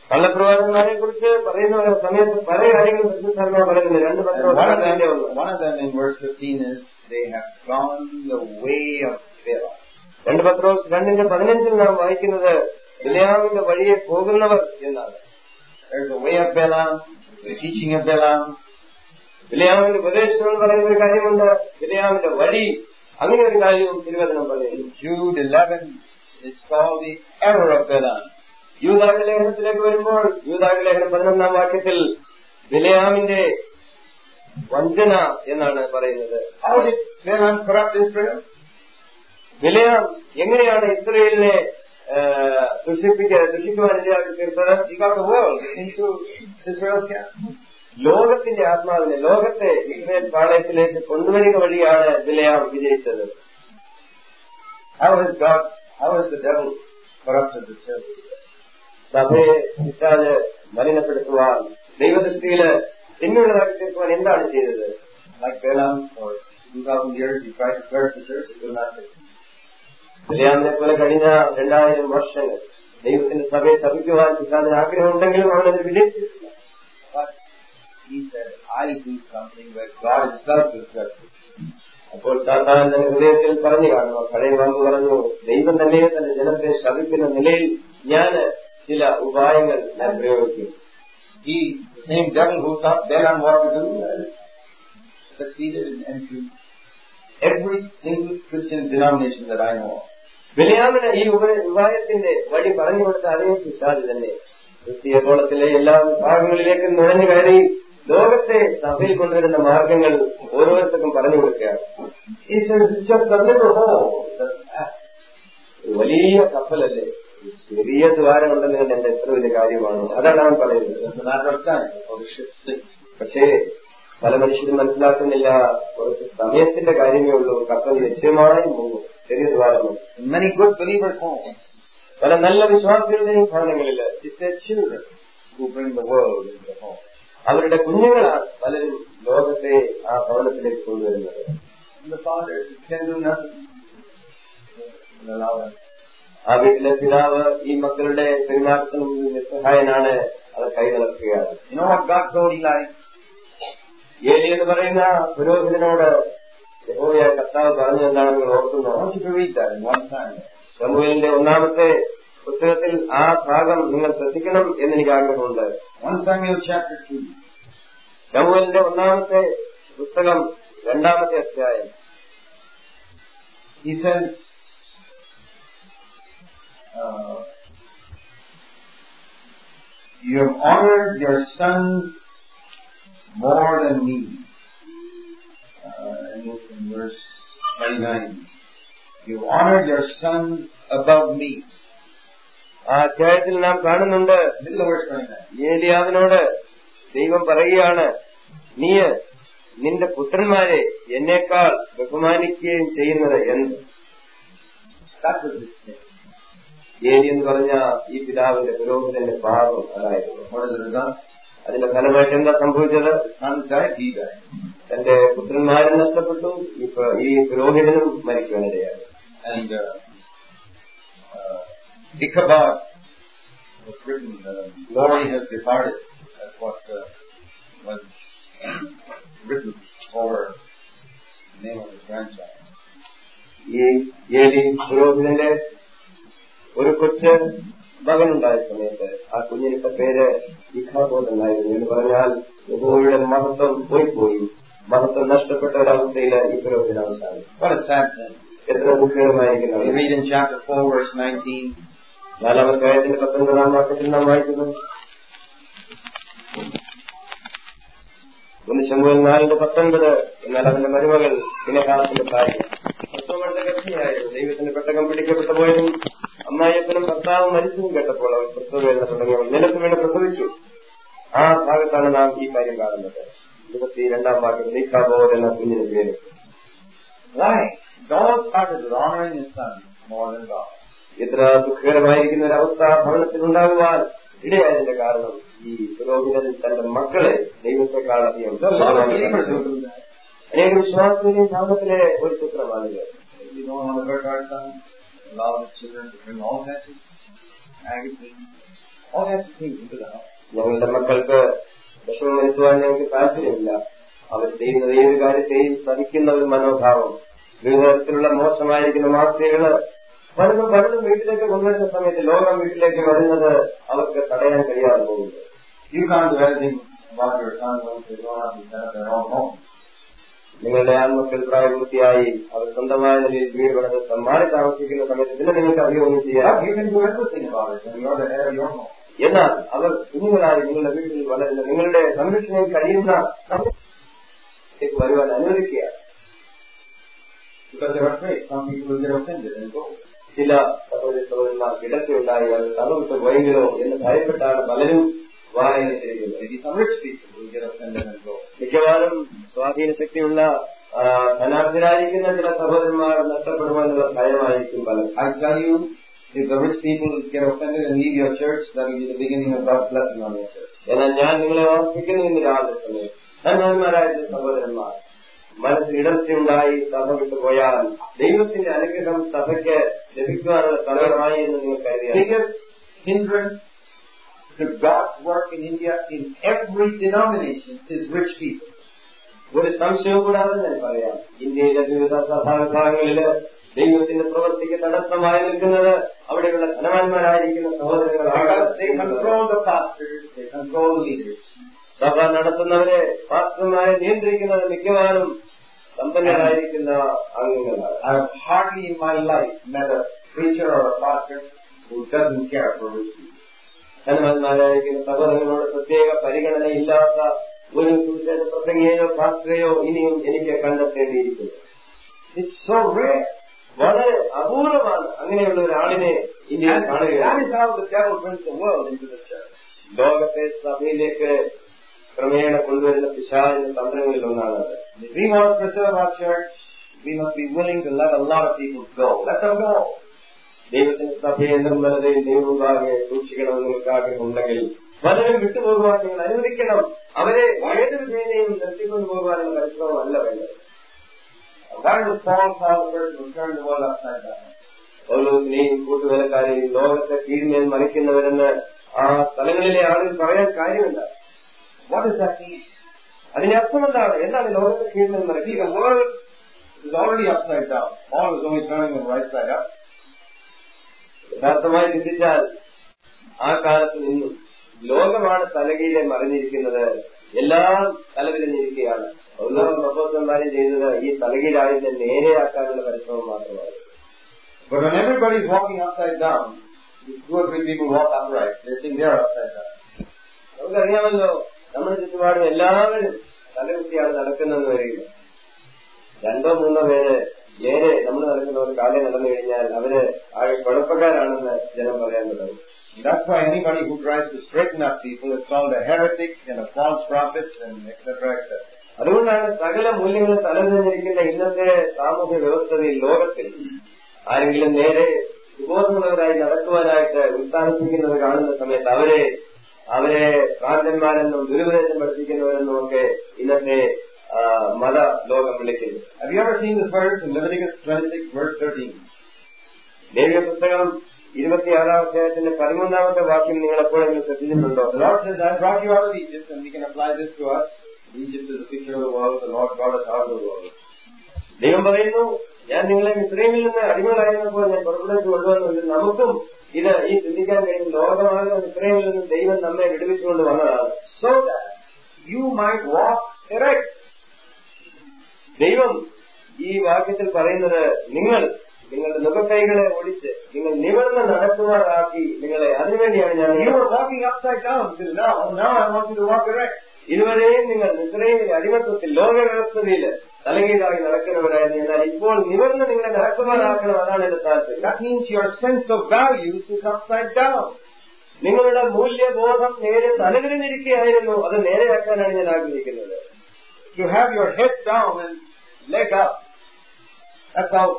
കള്ളപ്രവാചകന്മാരെ കുറിച്ച് പറയുന്ന സമയത്ത് പല കാര്യങ്ങളും പരിശുദ്ധാത്മാവ് പറയുന്നുണ്ട്. 2 പത്രോസ് one of them in verse 15 is they have gone the way of Balaam. 2 പത്രോസ് 2:15 നാം വായിക്കുന്നത് ബിലെയാമിന്റെ വഴിയെ പോകുന്നവർ എന്നാണ്. There's the way of Balaam, the teaching of Balaam. ബിലെയാമിന്റെ ഉപദേശം എന്ന് പറയുന്ന ഒരു കാര്യമുണ്ട്, ബിലെയാമിന്റെ വഴി, അങ്ങനെ ഒരു കാര്യവും തിരുവചനം പറയുന്നു. Jude 11 is called the error of Balaam. യൂദായുടെ ലേഖനത്തിലേക്ക് വരുമ്പോൾ യൂദായുടെ ലേഖനം 11-ാം വാക്യത്തിൽ ബിലെയാമിന്റെ വഞ്ചന എന്നാണ് പറയുന്നത്. How did Balaam corrupt Israel? ബിലെയാം എങ്ങനെയാണ് ഇസ്രായേലിനെ ദുഷിക്കുവാൻ ഇടയാക്കി തീർത്തത്? He got the world into Israel's camp. ലോകത്തിന്റെ ആത്മാവിനെ, ലോകത്തെ ഇസ്രായേൽ പാളയത്തിലേക്ക് കൊണ്ടുവരിക വഴിയാണ് ബിലെയാം വിജയിച്ചത്. How has the devil corrupted the church? സഭയെ പിശാച് മലിനപ്പെടുത്തുവാൻ, ദൈവദൃഷ്ടിയില് പിന്നുള്ളതാക്കി തീർക്കുവാൻ എന്താണ് ചെയ്തത്? Like Balaam for 2000 years he tried to curse the church, it will not take. ബിലെയാമിനെ പോലെ കഴിഞ്ഞ 2000 വർഷങ്ങൾ ദൈവത്തിന്റെ സഭയെ ശപിക്കുവാൻ പിശാചിന് ആഗ്രഹമുണ്ടെങ്കിലും അവനത് വിജയിച്ചിട്ടില്ല. But he said, I do something where God himself will judge it. അപ്പോൾ സാത്താൻ തന്റെ ഹൃദയത്തിൽ പറഞ്ഞു കാണുന്നു, പഴയ വാക്ക് പറഞ്ഞു, ദൈവം തന്നെ തന്റെ ജനത്തെ ശപിക്കുന്ന നിലയിൽ ഞാൻ ചില ഉപായങ്ങൾ ഞാൻ പ്രയോഗിക്കും. He, the same devil who taught Balaam what to do, succeeded in entering every single Christian denomination that I know of. ബിലെയാമിന് ഈ ഉപായത്തിന്റെ വഴി പറഞ്ഞു കൊടുത്ത അതേ പിശാച് തന്നെ ക്രിസ്തീയ കോളത്തിലെ എല്ലാ വിഭാഗങ്ങളിലേക്കും നുഴഞ്ഞു കയറി ലോകത്തെ സഭയിൽ കൊണ്ടുവരുന്ന മാർഗങ്ങൾ ഓരോരുത്തർക്കും പറഞ്ഞു കൊടുക്കുകയാണ്. വലിയ കപ്പലല്ലേ, ചെറിയ ദ്വാരമുണ്ടെന്ന് കണ്ട് എന്റെ എത്ര വലിയ കാര്യമാണ്, അതാണ് അവൻ പറയുന്നത്. പക്ഷേ പല മനുഷ്യരും മനസ്സിലാക്കുന്നില്ല, കുറച്ച് സമയത്തിന്റെ കാര്യമേ ഉള്ളൂ, കപ്പൽ നിശ്ചയമായും പോകും. ചെറിയ ദ്വാരം പല നല്ല വിശ്വാസികളുടെയും ഭവനങ്ങളില് അവരുടെ കുഞ്ഞുങ്ങളാണ് പലരും ലോകത്തെ ആ ഭവനത്തിലേക്ക് കൊണ്ടുവരുന്നത്. ആ വീട്ടിലെ പിതാവ് ഈ മക്കളുടെ പെരുമാറ്റത്തിന് നിസ്സഹായനാണ്, അത് കൈകലർത്തുകയാണ്. ഏലി എന്ന് പറയുന്ന പുരോഹിതനോട് യഹോവയായ കർത്താവ് പറഞ്ഞു എന്താണ് നിങ്ങൾ ഓർക്കുന്നു? ശമൂവേലിന്റെ 1-ാമത്തെ പുസ്തകത്തിൽ ആ ഭാഗം നിങ്ങൾ ശ്രദ്ധിക്കണം എന്നെനിക്ക് ആഗ്രഹമുണ്ട്. ശമൂവേലിന്റെ 1-ാമത്തെ പുസ്തകം 2-ാമത്തെ അധ്യായം. He says, you have honored your sons more than me. In verse 29, you have honored your sons above me. ആ അധ്യായത്തിൽ നാം കാണുന്നുണ്ട്, ഏലിയാവിനോട് ദൈവം പറയുകയാണ്, നീ നിന്റെ പുത്രന്മാരെ എന്നേക്കാൾ ബഹുമാനിക്കുകയും ചെയ്യുന്നത് എന്ത്? ഏലി എന്ന് പറഞ്ഞ ഈ പിതാവിന്റെ പുരോഹിതന്റെ പാപം അതായിരുന്നു. അതിന്റെ ഫലമായിട്ട് എന്താ സംഭവിച്ചത്? തന്റെ പുത്രന്മാരും നഷ്ടപ്പെട്ടു, ഈ പുരോഹിതനും മരിക്കുവാനിടയായി. Ichabod was written, glory has departed. That's what was written over the name of his grandchild. ഈ ഏലി പുരോഹിതന്റെ ഒരു കൊച്ച് മകനുണ്ടായ സമയത്ത് ആ കുഞ്ഞിന്റെ പേര് ഇഖാബോദ് എന്നായിരുന്നു. എന്ന് പറഞ്ഞാൽ യഹോവയുടെ മഹത്വം പോയി മഹത്വം നഷ്ടപ്പെട്ട ഒരവസ്ഥയിൽ ഈ പുരോഹിതൻ അവസാനം. എത്ര ദുഃഖകരമായിരിക്കുന്നു. 4-ാം അധ്യായത്തിന്റെ 19-ാം വാക്യത്തിൽ നാം വായിക്കുന്നു, 1 ശമൂവേൽ 4:19. എന്നാൽ അവന്റെ മരുമകൾ ഫിനെഹാസിന്റെ ഭാര്യ പ്രസവമെടുത്ത ഗർഭിണിയായിരുന്നു. ദൈവത്തിന്റെ പെട്ടകം പിടിക്കപ്പെട്ടു പോയതും അമ്മായിയപ്പനും ഭർത്താവും മരിച്ചതും കേട്ടപ്പോൾ അവൾ പ്രസവവേദന തുടങ്ങിയവൾ നിലത്ത് വീണ് പ്രസവിച്ചു. ആ ഭാഗത്താണ് നാം ഈ കാര്യം കാണുന്നത്. 22-ാം വാക്യം ഇഖാബോദ് എന്ന കുഞ്ഞിന് പേര്. ഇത്ര ദുഃഖകരമായിരിക്കുന്ന ഒരവസ്ഥ ഭവനത്തിലുണ്ടാകുവാൻ ഇടയായതിന്റെ കാരണം ഈ പുരോഹിതൻ തന്റെ മക്കളെ ദൈവത്തെക്കാൾ അധികം അനേക വിശ്വാസത്തിന്റെയും ഭാഗത്തിലെ ഒരു ചിത്രമാണിത്. all kinds of things into the house. ഞങ്ങളുടെ മക്കൾക്ക് വിഷമം വരുത്തുവാൻ ഞങ്ങൾക്ക് താല്പര്യമില്ല. അവർ ചെയ്യുന്നത് ഏത് കാര്യത്തെയും സഹിക്കുന്ന ഒരു മനോഭാവം. വിവിധ തരത്തിലുള്ള മോശമായിരിക്കുന്ന മാസികകള് പലതും വീട്ടിലേക്ക് കൊണ്ടുവരുന്ന സമയത്ത് ലോകം വീട്ടിലേക്ക് വരുന്നത് അവർക്ക് തടയാൻ കഴിയാതെ പോകുന്നു. You can't do anything about your son once they grow up and set up their own home. നിങ്ങളുടെ ആൺമക്കൾ പ്രായപൂർത്തിയായി അവർ സ്വന്തമായ നിലയിൽ വീട് പണിത് മാറി താമസിക്കുന്ന സമയത്ത് പിന്നെ നിങ്ങൾക്ക് അധികമൊന്നും ചെയ്യാം. You can do everything about it and you are the head of your home. എന്നാൽ അവർ കുഞ്ഞുങ്ങളായി നിങ്ങളുടെ വീട്ടിൽ വളരുന്ന നിങ്ങളുടെ സംരക്ഷണയിൽ കഴിയുന്ന വരുവാൻ അനുവദിക്കുക. Because they are afraid. Some people will get offended and go. ചില സഹോദരന്മാർ കിടക്കയുണ്ടായി അവർ തലവിട്ട് പോയെങ്കിലോ എന്ന് ഭയപ്പെട്ടാണ് പലരും വായന ചെയ്യുന്നത്. Maybe some rich people will get offended and go. മിക്കവാറും സ്വാധീന ശക്തിയുള്ള ധനാർത്ഥരായിരിക്കുന്ന ചില സഹോദരന്മാർ നഷ്ടപ്പെടുവാനുള്ള ഭയമായിരിക്കും പലരും. I tell you, if the rich people get offended and leave your church, that will be the beginning of God's blessing on your church. എന്നാൽ ഞാൻ നിങ്ങളെ ഓർപ്പിക്കുന്നു ഇന്ന് രാവിലെ സമയം ധനവാന്മാരായ സഹോദരന്മാർ മനസ്സിൽ ഇടർച്ചയുണ്ടായി സഭ വിട്ടുപോയാൽ ദൈവത്തിന്റെ അനുഗ്രഹം സഭയ്ക്ക് ലഭിക്കുവാനുള്ള തടസ്സമായി എന്ന് നിങ്ങൾ കരുതിയാൽ biggest hindrance to God's work in India in every denomination is rich people. ഒരു സംശയവും കൂടാതെ ഞാൻ പറയാം, ഇന്ത്യയിലെ വിവിധ സഭാവിഭാഗങ്ങളില് ദൈവത്തിന്റെ പ്രവൃത്തിക്ക് തടസ്സമായി നിൽക്കുന്നത് അവിടെയുള്ള ധനവാന്മാരായിരിക്കുന്ന സഹോദരങ്ങളാണ്. They control the pastors, they control the leaders. സഭ നടത്തുന്നവരെ പാസ്റ്റർമാരെ നിയന്ത്രിക്കുന്നത് മിക്കവാറും സമ്പന്നരായിരിക്കുന്ന അംഗങ്ങളാണ്. I have hardly in my life met a preacher or a pastor who doesn't care for rich people. ധനവാന്മാരായിരിക്കുന്ന സഹോദരങ്ങളോട് പ്രത്യേക പരിഗണന ഇല്ലാത്ത ഒരു സുവിശേഷ പ്രസംഗിയെയോ പാസ്റ്ററെയോ ഇനിയും എനിക്ക് കണ്ടെത്തേണ്ടിയിരിക്കുന്നു. It's so rare. വളരെ അപൂർവമാണ് അങ്ങനെയുള്ള ഒരാളിനെ ഇന്ത്യയിൽ കാണുക. That is how the devil brings the world into the church. ലോകത്തെ സഭയിലേക്ക് ക്രമേണ കൊണ്ടുവരുന്ന പിശാചിന്റെ തന്ത്രങ്ങളിൽ ഒന്നാണ്. If we want to preserve our church, we must be willing to let a lot of people go. Let them go. ദൈവത്തിന്റെ സഭയെ നിർമ്മലതയും ദൈവമുണ്ടാകെ സൂക്ഷിക്കണമെന്ന് നിങ്ങൾക്ക് ആഗ്രഹമുണ്ടെങ്കിൽ പലരും വിട്ടുപോകുവാൻ നിങ്ങൾ അനുവദിക്കണം. അവരെ ഏതൊരു വിധേനയും നിർത്തിക്കൊണ്ടു പോകാനുള്ള പരിശ്രമമല്ല വേണ്ടത്. Why does Paul call the person who turned the world upside down? പൗലോസിനെയും കൂട്ടുവേലക്കാരെയും ലോകത്തെ കീഴ്മേൽ മറിക്കുന്നവരെന്ന് ആ സ്ഥലങ്ങളിലെ ആളുകൾ പറയാൻ കാര്യമില്ല. What does that mean? അതിന്റെ അർത്ഥം എന്താണ്? എന്താണ് ലോകത്തെ കീഴ്മേൽ മറിക്കുക? The world is already upside down. Paul is only turning them right side up. യഥാർത്ഥമായി ചിന്തിച്ചാൽ ആ കാലത്ത് നിന്നും ലോകമാണ് തലകീഴെ മറിഞ്ഞിരിക്കുന്നത്. എല്ലാം തലവിരിഞ്ഞിരിക്കുകയാണ്. അപ്പോസ്തലന്മാരും ചെയ്തത് ഈ തലകീഴായതിനെ നേരെയാക്കാനുള്ള പരിശ്രമം മാത്രമാണ്. But when everybody is walking upside down, two or three people walk upright. They think they are upside down. നമുക്കറിയാമല്ലോ, നമ്മുടെ ചുറ്റുപാടും എല്ലാവരും തലകുത്തിയാണ് നടക്കുന്നതെന്ന് വരിക. രണ്ടോ മൂന്നോ പേര് നേരെ നമ്മൾ നടക്കുന്നവർ കാലേ നടന്നു കഴിഞ്ഞാൽ അവര് ആകെ കുഴപ്പക്കാരാണെന്ന് ജനം പറയാൻ തുടങ്ങും. That's why anybody who tries to straighten up people is called a heretic and a false prophet and etc. etc. അതുകൊണ്ടാണ് സകല മൂല്യങ്ങളും തലതിരിഞ്ഞിരിക്കുന്ന ഇന്നത്തെ സാമൂഹ്യ വ്യവസ്ഥയിൽ ലോകത്തിൽ ആരെങ്കിലും നേരെ സുബോധമുള്ളവരായി നടക്കുവാനായിട്ട് ഉത്സാഹിപ്പിക്കുന്നത് കാണുന്ന സമയത്ത് അവരെ ഭ്രാന്തന്മാരെന്നും ദുരുപദേശം പഠിപ്പിക്കുന്നവരെന്നും ഒക്കെ ഇന്നത്തെ മത ലോകം വിളിക്കുന്നു. Have you ever seen this verse in Leviticus 26 verse 13? ലേവ്യ പുസ്തകം 26-ാം അധ്യായത്തിന്റെ 13-ാമത്തെ വാക്യം നിങ്ങൾ എപ്പോഴെങ്കിലും ശ്രദ്ധിച്ചിട്ടുണ്ടോ? The Lord says, I brought you out of Egypt, and we can apply this to us. Egypt is a picture of the world. The Lord brought us out of the world. ദൈവം പറയുന്നു, ഞാൻ നിങ്ങളെ മിസ്രയീമിൽ നിന്ന് അടിമകളായിരുന്നപ്പോൾ ഞാൻ പുറപ്പെടുവിച്ച് കൊണ്ടുവന്നു. നമുക്കും ഇത് ഈ ചിന്തിക്കാൻ കഴിയും. ലോകമാകുന്ന മിസ്രയീമിൽ നിന്ന് ദൈവം നമ്മെ വിടുവിച്ചുകൊണ്ട് വന്നതാണ്. So that you might walk erect. ദൈവം ഈ വാക്യത്തിൽ പറയുന്നത് നിങ്ങളുടെ മുഖക്കൈകളെ ഒടിച്ച് നിങ്ങൾ നിവർന്ന് നടക്കുവാനാക്കി നിങ്ങളെ അതിനുവേണ്ടിയാണ് ഞാൻ. You were walking upside down till now. Now I want you to walk erect. ഇതുവരെയും നിങ്ങൾ മിസ്രയീമിലെ അടിമത്തത്തിൽ ലോകവ്യവസ്ഥയിൽ തലകീഴായി നടക്കുന്നവരായിരുന്നു. എന്നാൽ ഇപ്പോൾ നിവർന്ന് നിങ്ങളെ നടക്കുവാനാക്കണം. അതാണ് എന്റെ താല്പര്യം. That means your sense of value is upside down. നിങ്ങളുടെ മൂല്യബോധം നേരെ തലതിരിഞ്ഞിരിക്കുകയായിരുന്നു. അത് നേരെയാക്കാനാണ് ഞാൻ ആഗ്രഹിക്കുന്നത്. You have your head down and leg up. That's how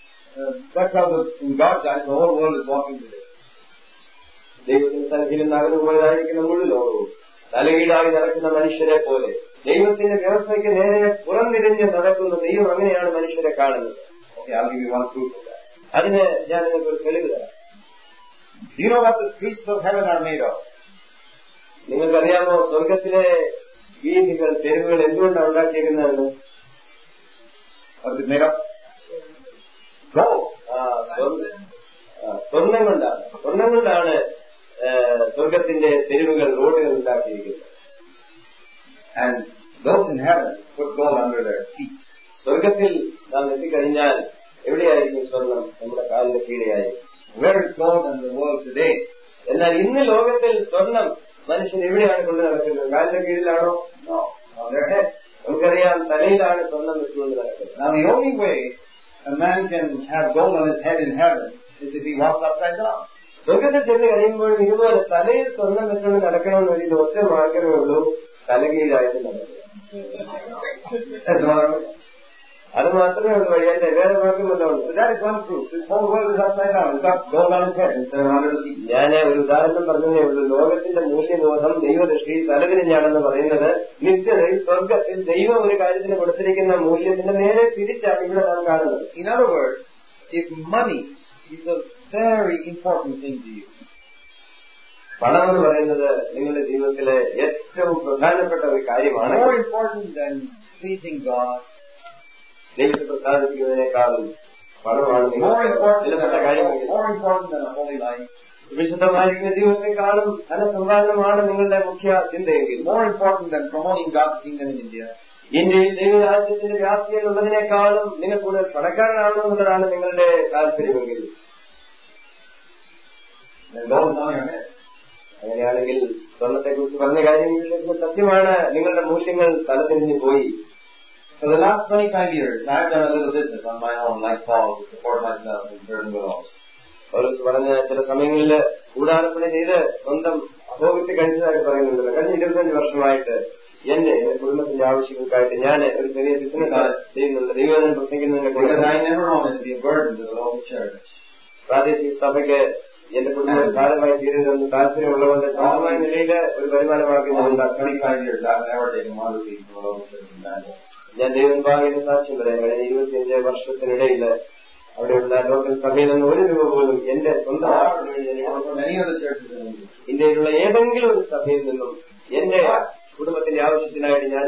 in God's eyes the whole world is walking today. ദൈവത്തിന്റെ സന്നിധിയിൽ നിന്ന് അകന്നു പോയതായിരിക്കുന്ന മുഴു ലോകവും തലകീഴായി നടക്കുന്ന മനുഷ്യരെ പോലെ ദൈവത്തിന്റെ വ്യവസ്ഥയ്ക്ക് നേരെ പുറംതിരിഞ്ഞ് നടക്കുന്ന ദൈവം അങ്ങനെയാണ് മനുഷ്യരെ കാണുന്നത്. Okay, I'll give you one proof of that. അതിന് ഞാൻ നിങ്ങൾക്ക് ഒരു തെളിവ് തരാം. Do you know what the streets of heaven are made of? നിങ്ങൾക്കറിയാമോ സ്വർഗത്തിലെ വീഥികൾ, തെരുവുകൾ എന്തുകൊണ്ടാണ് ഉണ്ടാക്കിയിരിക്കുന്നത്? What is it made of? Gold. സ്വർണം കൊണ്ടാണ്. സ്വർണം കൊണ്ടാണ് സ്വർഗത്തിന്റെ തെരുവുകൾ, റോഡുകൾ ഉണ്ടാക്കിയിരിക്കുന്നത്. And those in heaven put gold under their feet. സ്വർഗത്തിൽ നാം എത്തിക്കഴിഞ്ഞാൽ എവിടെയായിരിക്കും സ്വർണം? നമ്മുടെ കാലിന്റെ കീഴെയായിരിക്കും. Where is gold in the world today? എന്നാൽ ഇന്ന് ലോകത്തിൽ സ്വർണം മനുഷ്യൻ എവിടെയാണ് കൊണ്ടു നടക്കുന്നത്? കാലിന്റെ കീഴിലാണോ? On their head. നമുക്കറിയാം, തലയിലാണ് സ്വർണം വെച്ചുകൊണ്ട് നടക്കുന്നത്. Now the only way a man can have gold on his head in heaven is if he walks upside down. സ്വർഗത്തിൽ ചെന്ന് കഴിയുമ്പോഴും ഇതുപോലെ തലയിൽ സ്വർണം വെച്ചുകൊണ്ട് നടക്കണമെന്ന് ഒരു ഒറ്റ മാർഗമേ ഉള്ളൂ, തലകീഴായിട്ട് നടക്കുക. അത് മാത്രമേ ഉള്ളൂ വഴിയായിട്ട്, വേറെ മാർഗമല്ല ഉണ്ട്. That is one proof. This whole world is upside down. It's got gold on his head instead of under the feet. ഞാൻ ഒരു ഉദാഹരണം പറഞ്ഞതേ ഉള്ളൂ. ലോകത്തിന്റെ മൂല്യബോധം ദൈവദൃഷ്ടിയിൽ തലതിരിഞ്ഞാണെന്ന് പറയുന്നത് നിത്യതയിൽ സ്വർഗത്തിൽ ദൈവം ഒരു കാര്യത്തിന് കൊടുത്തിരിക്കുന്ന മൂല്യത്തിന്റെ നേരെ തിരിച്ചാണ് ഇവിടെ നാം കാണുന്നത്. In other words, if money is a very important thing to you, പണം എന്ന് പറയുന്നത് നിങ്ങളുടെ ജീവിതത്തിലെ ഏറ്റവും പ്രധാനപ്പെട്ട ഒരു കാര്യമാണ്. more important than pleasing God, ദൈവത്തെ പ്രസാദിപ്പിക്കുന്നതിനേക്കാളും പണമാണ് more important കാര്യങ്ങൾ. than a holy life, വിശുദ്ധമായിരിക്കുന്ന ജീവിതത്തെക്കാളും ധനസമ്പാദനമാണ് നിങ്ങളുടെ മുഖ്യ ചിന്തയെങ്കിൽ, more important than promoting God's kingdom in India, ഇന്ത്യയിൽ ദൈവരാജ്യത്തിന്റെ വ്യാപ്തിയിലുള്ളതിനേക്കാളും നിങ്ങൾ കൂടുതൽ പണക്കാരനാണെന്നുള്ളതാണ് നിങ്ങളുടെ താല്പര്യമെങ്കിൽ, അങ്ങനെയാണെങ്കിൽ സ്വർണത്തെ കുറിച്ച് പറഞ്ഞ കാര്യങ്ങളിൽ സത്യമാണ്, നിങ്ങളുടെ മൂല്യങ്ങൾ തലതിരിഞ്ഞു പോയി. For the last 25 years, I have done a little business on my own, like Paul, to support myself in certain laws. പൗലോസ് പറഞ്ഞ ചില സമയങ്ങളിൽ കൂടാരപ്പണി ചെയ്ത് സ്വന്തം അഭോഗത്തെ കഴിച്ചതായിട്ട് പറയുന്നുണ്ട്. കഴിഞ്ഞ 25 വർഷമായിട്ട് എന്റെ കുടുംബത്തിന്റെ ആവശ്യങ്ങൾക്കായിട്ട് ഞാൻ ഒരു ചെറിയ ബിസിനസ് ചെയ്യുന്നുണ്ട്. ദൈവം പ്രസംഗിക്കുന്നതിനെ പ്രാദേശിക സഭയ്ക്ക് എന്റെ കുടുംബം ഭാരമായി തീരുന്നതെന്ന് താല്പര്യമുള്ളവരുടെ സ്വന്തമായ നിലയിൽ ഒരു വരുമാനമാക്കുന്നത്. ഞാൻ ദൈവഭാഗ്യത്തിന് സാക്ഷ്യം പറയാം. കഴിഞ്ഞ 25 വർഷത്തിനിടയിൽ അവിടെയുള്ള ലോക്കൽ സഭയിൽ നിന്ന് ഒരു രൂപ പോലും എന്റെ സ്വന്തം ഇന്ത്യയിലുള്ള ഏതെങ്കിലും ഒരു സഭയിൽ നിന്നും എന്റെ കുടുംബത്തിന്റെ ആവശ്യത്തിനായിട്ട് ഞാൻ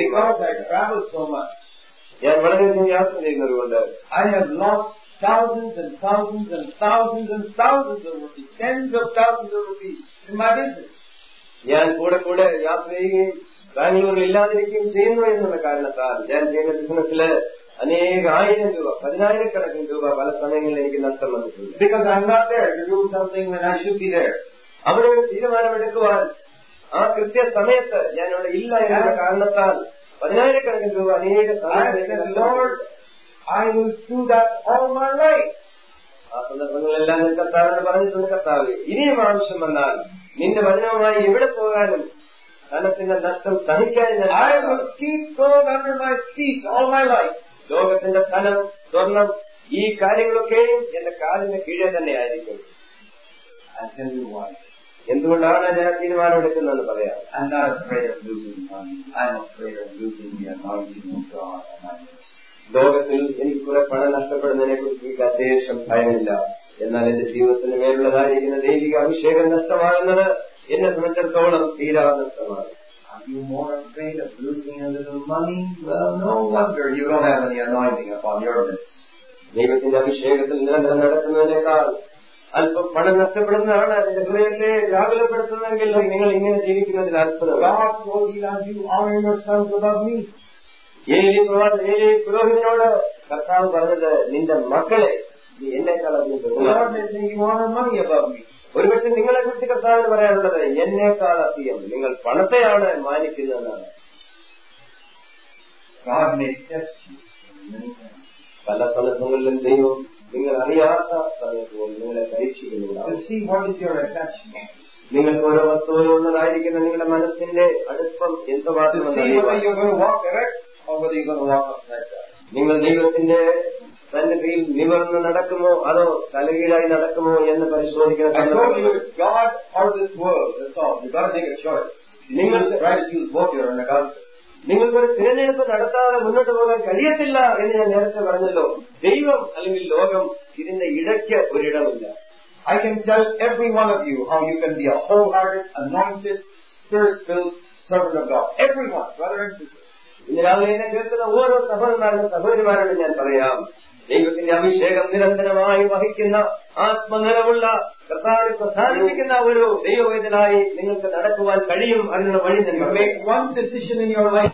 വളരെയധികം യാത്ര ചെയ്യുന്നതുകൊണ്ട് thousands and thousands and thousands and thousands of rupees, tens of thousands of rupees in my business. ഞാൻ കൂടെ കൂടെ യാത്ര ചെയ്യുകയും ബാംഗ്ലൂരിൽ ഇല്ലാതിരിക്കുകയും ചെയ്യുന്നു എന്നുള്ള കാരണത്താൽ ഞാൻ ചെയ്യുന്ന ബിസിനസ്സില് അനേക 1000 രൂപ, 10,000-കണക്കിന് രൂപ പല സമയങ്ങളിൽ എനിക്ക് നഷ്ടം വന്നിട്ടുണ്ട്. Because I'm not there to do something when I should be there. അവിടെ ഒരു തീരുമാനമെടുക്കുവാൻ ആ കൃത്യ സമയത്ത് ഞാൻ അവിടെ ഇല്ല എന്നുള്ള കാരണത്താൽ 10,000-കണക്കിന് രൂപ അനേക സമയത്ത് I will do that all my life. ആ സന്ദർഭങ്ങളെല്ലാം ഞാൻ കർത്താവിനോട് പറഞ്ഞിട്ടുണ്ട്, കർത്താവേ, ഇനിയും ആവശ്യം വന്നാൽ നിന്റെ വചനവുമായി എവിടെ പോകാനും ധനത്തിന്റെ നഷ്ടം സഹിക്കാൻ I will keep gold under my feet all my life. ലോകത്തിന്റെ ധനം, സ്വർണം, ഈ കാര്യങ്ങളൊക്കെയും എന്റെ കാലിന് കീഴെ തന്നെ ആയിരിക്കും. I tell you why. എന്തുകൊണ്ടാണ് ഞാൻ തീരുമാനമെടുക്കുന്നതെന്ന് പറയാം. I'm not afraid of losing money. I'm afraid of losing the anointing of God on my life. ലോകത്തിൽ എനിക്ക് കുറെ പണം നഷ്ടപ്പെടുന്നതിനെ കുറിച്ച് എനിക്ക് അശേഷം ഭയമില്ല. എന്നാൽ എന്റെ ജീവിതത്തിന് മേലുള്ളതായിരിക്കുന്ന ദൈവിക അഭിഷേകം നഷ്ടമാകുന്നത് എന്നെ സംബന്ധിച്ചിടത്തോളം തീരാ നഷ്ടമാണ്. Are you more afraid of losing a little money? Well, no wonder you don't have any anointing upon your lips. ദൈവത്തിന്റെ അഭിഷേകത്തിൽ നിരന്തരം നടക്കുന്നതിനേക്കാൾ അല്പം പണം നഷ്ടപ്പെടുന്നതാണ് അതിന്റെ ഹൃദയത്തെ വ്യാകുലപ്പെടുത്തുന്നതെങ്കിൽ നിങ്ങൾ ഇങ്ങനെ ജീവിക്കുന്നതിൽ അത്ഭുതം. God told you, honor yourselves above me. ഏലി പുരോഹിതനോട് കർത്താവ് പറഞ്ഞത്, നിന്റെ മക്കളെ നീ എന്നെക്കാൾ ഒരുപക്ഷെ നിങ്ങളെ കുറിച്ച് കർത്താവിന് പറയാനുള്ളത് എന്നേക്കാൾ അധികം നിങ്ങൾ പണത്തെയാണ് മാനിക്കുന്നതെന്നാണ്. പല സന്ദർഭങ്ങളിലും ദൈവം നിങ്ങൾ അറിയാത്ത സമയത്ത് നിങ്ങളെ പരീക്ഷിക്കുന്നുണ്ടാവും. നിങ്ങൾക്ക് ഓരോ വസ്തുവിലുള്ളതായിരിക്കുന്ന നിങ്ങളുടെ മനസ്സിന്റെ അടുപ്പം എന്തുമാത്രമെന്ന് നിങ്ങൾ ദൈവത്തിന്റെ സന്നിധിയിൽ നിവർന്ന് നടക്കുമോ അതോ തലകീഴായി നടക്കുമോ എന്ന് പരിശോധിക്കണം. നിങ്ങൾക്കൊരു തിരഞ്ഞെടുപ്പ് നടത്താതെ മുന്നോട്ട് പോകാൻ കഴിയത്തില്ല എന്ന് ഞാൻ നേരത്തെ പറഞ്ഞല്ലോ. ദൈവം അല്ലെങ്കിൽ ലോകം ഇതിന്റെ ഇടയ്ക്ക് ഒരിടമില്ല. I can tell every one of you how you can be a wholehearted, anointed, spirit-filled servant of God. Everyone, brother and sister. ഇന്ന് രാവിലെ എന്നെ കേൾക്കുന്ന ഓരോ സഹോദരന്മാരുടെ സഹോദരിമാരോട് ഞാൻ പറയാം, ദൈവത്തിന്റെ അഭിഷേകം നിരന്തരമായി വഹിക്കുന്ന ആത്മനിറവുള്ള കർത്താവിനെ പ്രധാനിപ്പിക്കുന്ന ഒരു ദൈവവേദനായി നിങ്ങൾക്ക് നടക്കുവാൻ കഴിയും. അതിനുള്ള വഴി തന്നെ make one decision in your life.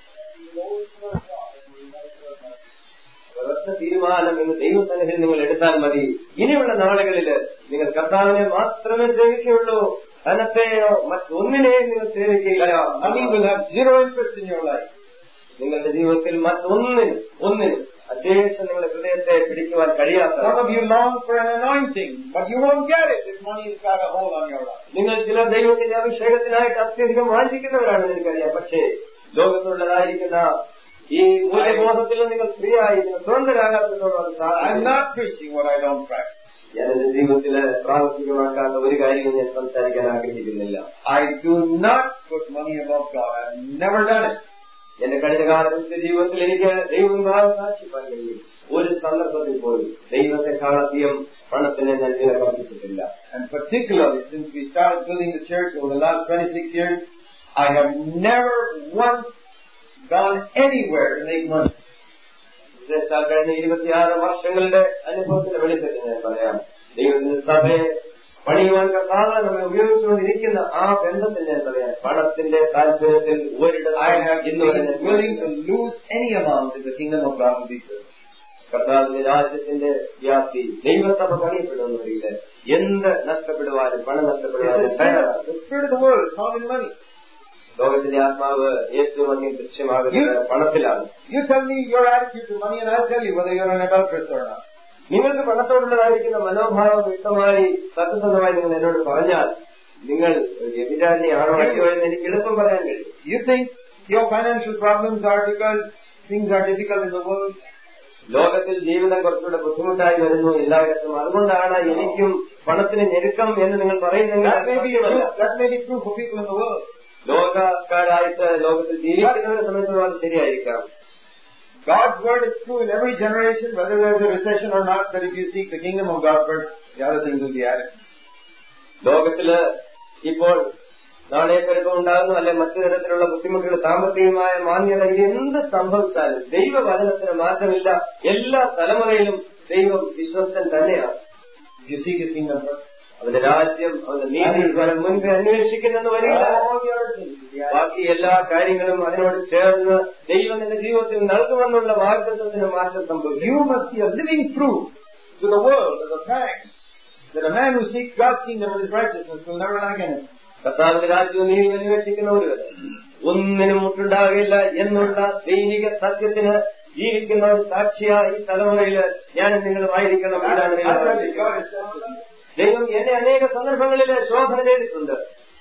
ഒരൊറ്റ തീരുമാനം ഇന്ന് ദൈവസന്നിധിയിൽ നിങ്ങൾ എടുത്താൽ മതി. ഇനിയുള്ള നാളുകളിൽ നിങ്ങൾ കർത്താവിനെ മാത്രമേ സേവിക്കുകയുള്ളൂ, ധനത്തെയോ മറ്റൊന്നിനെയും നിങ്ങൾ സേവിക്കുകയില്ല. Money will have zero interest in your life. നിങ്ങളുടെ ജീവിതത്തിൽ മറ്റൊന്നിനും അശേഷം നിങ്ങളുടെ ഹൃദയത്തെ പിടിക്കുവാൻ കഴിയാത്ത. Some of you long for an anointing, but you won't get it if money has got a hold on your life. നിങ്ങൾ ചില ദൈവത്തിന്റെ അഭിഷേകത്തിനായിട്ട് അത്യധികം വാഞ്ചിക്കുന്നവരാണെന്ന് എനിക്കറിയാം. പക്ഷേ ലോകത്തുള്ളതായിരിക്കുന്ന ഈ മൂല്യബോധത്തിൽ നിങ്ങൾ ഫ്രീയായി നിങ്ങൾ സ്വതന്ത്രരാകാത്തതോളം I'm not preaching what I don't practice. ഞാൻ എന്റെ ജീവിതത്തിൽ പ്രാവർത്തികമാക്കാത്ത ഒരു കാര്യവും ഞാൻ സംസാരിക്കാൻ ആഗ്രഹിക്കുന്നില്ല. I do not put money above God. I've never done it. എന്റെ കഴിഞ്ഞ കാലത്തെ ജീവിതത്തിൽ എനിക്ക് ദൈവവിഭാഗം സാക്ഷിപ്പാൻ കഴിയും. ഒരു സന്ദർഭത്തിൽ പോലും ദൈവത്തെക്കാളധികം പണത്തിന് ഞാൻ വില കൽപ്പിച്ചിട്ടില്ല. And particularly since we started building the church over the last 26 years, I have never once gone anywhere to make money. കഴിഞ്ഞ 26 വർഷങ്ങളുടെ അനുഭവത്തിന്റെ വെളിച്ചത്തിൽ ഞാൻ പറയാം, ദൈവത്തിന്റെ സഭയെ പണിയുവാൻ കർത്താവ് നമ്മെ ഉപയോഗിച്ചുകൊണ്ടിരിക്കുന്ന ആ ബന്ധത്തിൽ ഞാൻ പറയാം, പണത്തിന്റെ താല്പര്യത്തിൽ ഒരിടം willing to lose any amount in the kingdom of God will be good. കർത്താവിന്റെ രാജ്യത്തിന്റെ വ്യാപ്തി ദൈവസഭ പണിയപ്പെടുന്നവരില്ല എന്ത് നഷ്ടപ്പെടുവാനും പണം നഷ്ടപ്പെടുവാനും The spirit of the world is found in money. ലോകത്തിന്റെ ആത്മാവ് ഏറ്റവും അധികം ദൃശ്യമാകുന്നത് പണത്തിലാണ്. You tell me your attitude to money and I'll tell you whether you're an adulteress or not. നിങ്ങൾക്ക് പണത്തോടുള്ളതായിരിക്കുന്ന മനോഭാവം വ്യക്തമായി സത്യസന്ധമായി നിങ്ങൾ എന്നോട് പറഞ്ഞാൽ നിങ്ങൾ വ്യഭിചാരിണിയാണോ അല്ലയോ എന്ന് എനിക്ക് എളുപ്പം പറയാൻ കഴിയും. You think your financial problems are because things are difficult in the world? ലോകത്തിൽ ജീവിതം കുറച്ചുകൂടെ ബുദ്ധിമുട്ടായി വരുന്നു എല്ലായിടത്തും, അതുകൊണ്ടാണ് എനിക്കും പണത്തിന് ഞെരുക്കം എന്ന് നിങ്ങൾ പറയുന്നത്. That may be true for people in the world. ലോകക്കാരായിട്ട് ലോകത്തിൽ ജീവിക്കുന്നവരെ സംബന്ധിച്ചിടത്തോളം ശരിയായിരിക്കാം. God's word is true in every generation, whether there's a recession or not, that if you seek the kingdom of God first, the other things will be added. ലോകത്തില് ഇപ്പോൾ നാണയപ്പെരുപ്പം ഉണ്ടാകുന്നു, അല്ലെ മറ്റു തരത്തിലുള്ള ബുദ്ധിമുട്ടുകൾ, സാമ്പത്തികമായ മാന്യത, എന്ത് സംഭവിച്ചാലും ദൈവവചനത്തിന് മാറ്റമില്ല. എല്ലാ തലമുറയിലും ദൈവം വിശ്വസ്തൻ തന്നെയാണ്. You seek his kingdom first. അവന്റെ രാജ്യം അവന്റെ നീതി മുൻപ് അന്വേഷിക്കുന്നെന്ന് വരില്ല. ബാക്കി എല്ലാ കാര്യങ്ങളും അതിനോട് ചേർന്ന് ദൈവം എന്റെ ജീവിതത്തിൽ നൽകുമെന്നുള്ള വാഗ്ദത്തത്തിന് മാറ്റം സംഭവിക്കും. You must be a living proof to the world as a fact that a man who seeks God's kingdom and his righteousness will never lack anything. കർത്താവിന്റെ രാജ്യവും നീതി അന്വേഷിക്കുന്ന ഒരുവന് ഒന്നിനും മുട്ടുണ്ടാകില്ല എന്നുള്ള ദൈനിക സത്യത്തിന് ജീവിക്കുന്ന ഒരു സാക്ഷിയായി ഈ തലമുറയില് ഞാനും നിങ്ങളുമായിരിക്കണം. ദൈവം എന്നെ അനേക സന്ദർഭങ്ങളിൽ ശോധന ചെയ്തിട്ടുണ്ട്.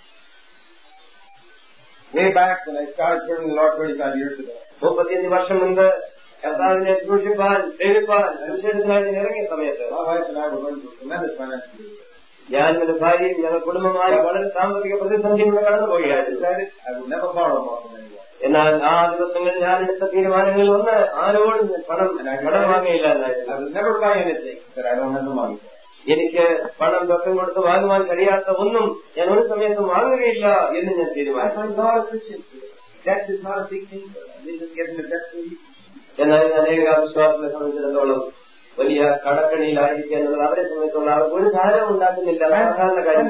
Way back when I started serving the Lord 35 years ago. 35 വർഷം മുൻപ് കർത്താവിനെ സൂക്ഷിപ്പാൻ സേവിപ്പാൻ അനുസരിച്ചായി ഇറങ്ങിയ സമയത്ത് my wife and I were going through tremendous financial difficulties. ഞാൻ എന്റെ ഭാര്യയും ഞങ്ങൾ കുടുംബമായി വളരെ സാമ്പത്തിക പ്രതിസന്ധിയിലൂടെ കടന്നുപോവുകയായിരുന്നു. I would never borrow more from anyone. എന്നാൽ ആ ദിവസങ്ങളിൽ ഞാൻ എടുത്ത തീരുമാനങ്ങളിൽ ഒന്ന് ആരോടും പണം വാങ്ങുകയില്ല എന്നായിരുന്നു. I will never buy anything that I don't have the money for. എനിക്ക് പണം തൊട്ടും കൊടുത്ത് വാങ്ങുവാൻ കഴിയാത്ത ഒന്നും ഞാൻ ഒരു സമയത്തും വാങ്ങുകയില്ല എന്ന് ഞാൻ തീരുമാനിച്ചു. എന്നാൽ അനേക വിശ്വാസത്തെ സംബന്ധിച്ചിടത്തോളം വലിയ കടക്കണിയിലായിരിക്കുക എന്നുള്ളത് അവരെ സംബന്ധിച്ചുള്ള ഒരു ഭാരം ഉണ്ടാക്കുന്നില്ല. സാധാരണ കാര്യം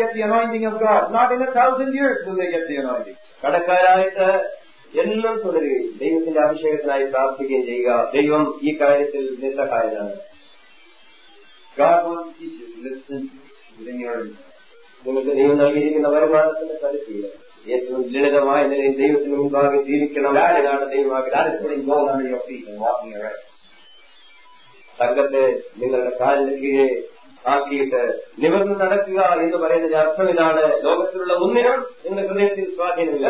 കടക്കാരായിട്ട് എന്നും തുടരുകയും ദൈവത്തിന്റെ അഭിഷേകത്തിനായി പ്രാർത്ഥിക്കുകയും ചെയ്യുക. ദൈവം ഈ കാര്യത്തിൽ നിസ്സഹായനാണ്. നിങ്ങൾക്ക് ദൈവം നൽകിയിരിക്കുന്ന വരുമാനത്തിന്റെ പരിധിയിൽ ഏറ്റവും ലളിതമായ നിലയിൽ ദൈവത്തിന് മുൻപാകെ ജീവിക്കണം. അതാണ് തങ്കത്തെ നിങ്ങളുടെ കാലിന് കീഴെ ആക്കിയിട്ട് നിവർന്ന് നടക്കുക എന്ന് പറയുന്നതിന്റെ അർത്ഥം ഇതാണ്. ലോകത്തിലുള്ള ഒന്നിനും നിങ്ങളുടെ ഹൃദയത്തിൽ സ്വാധീനമില്ല.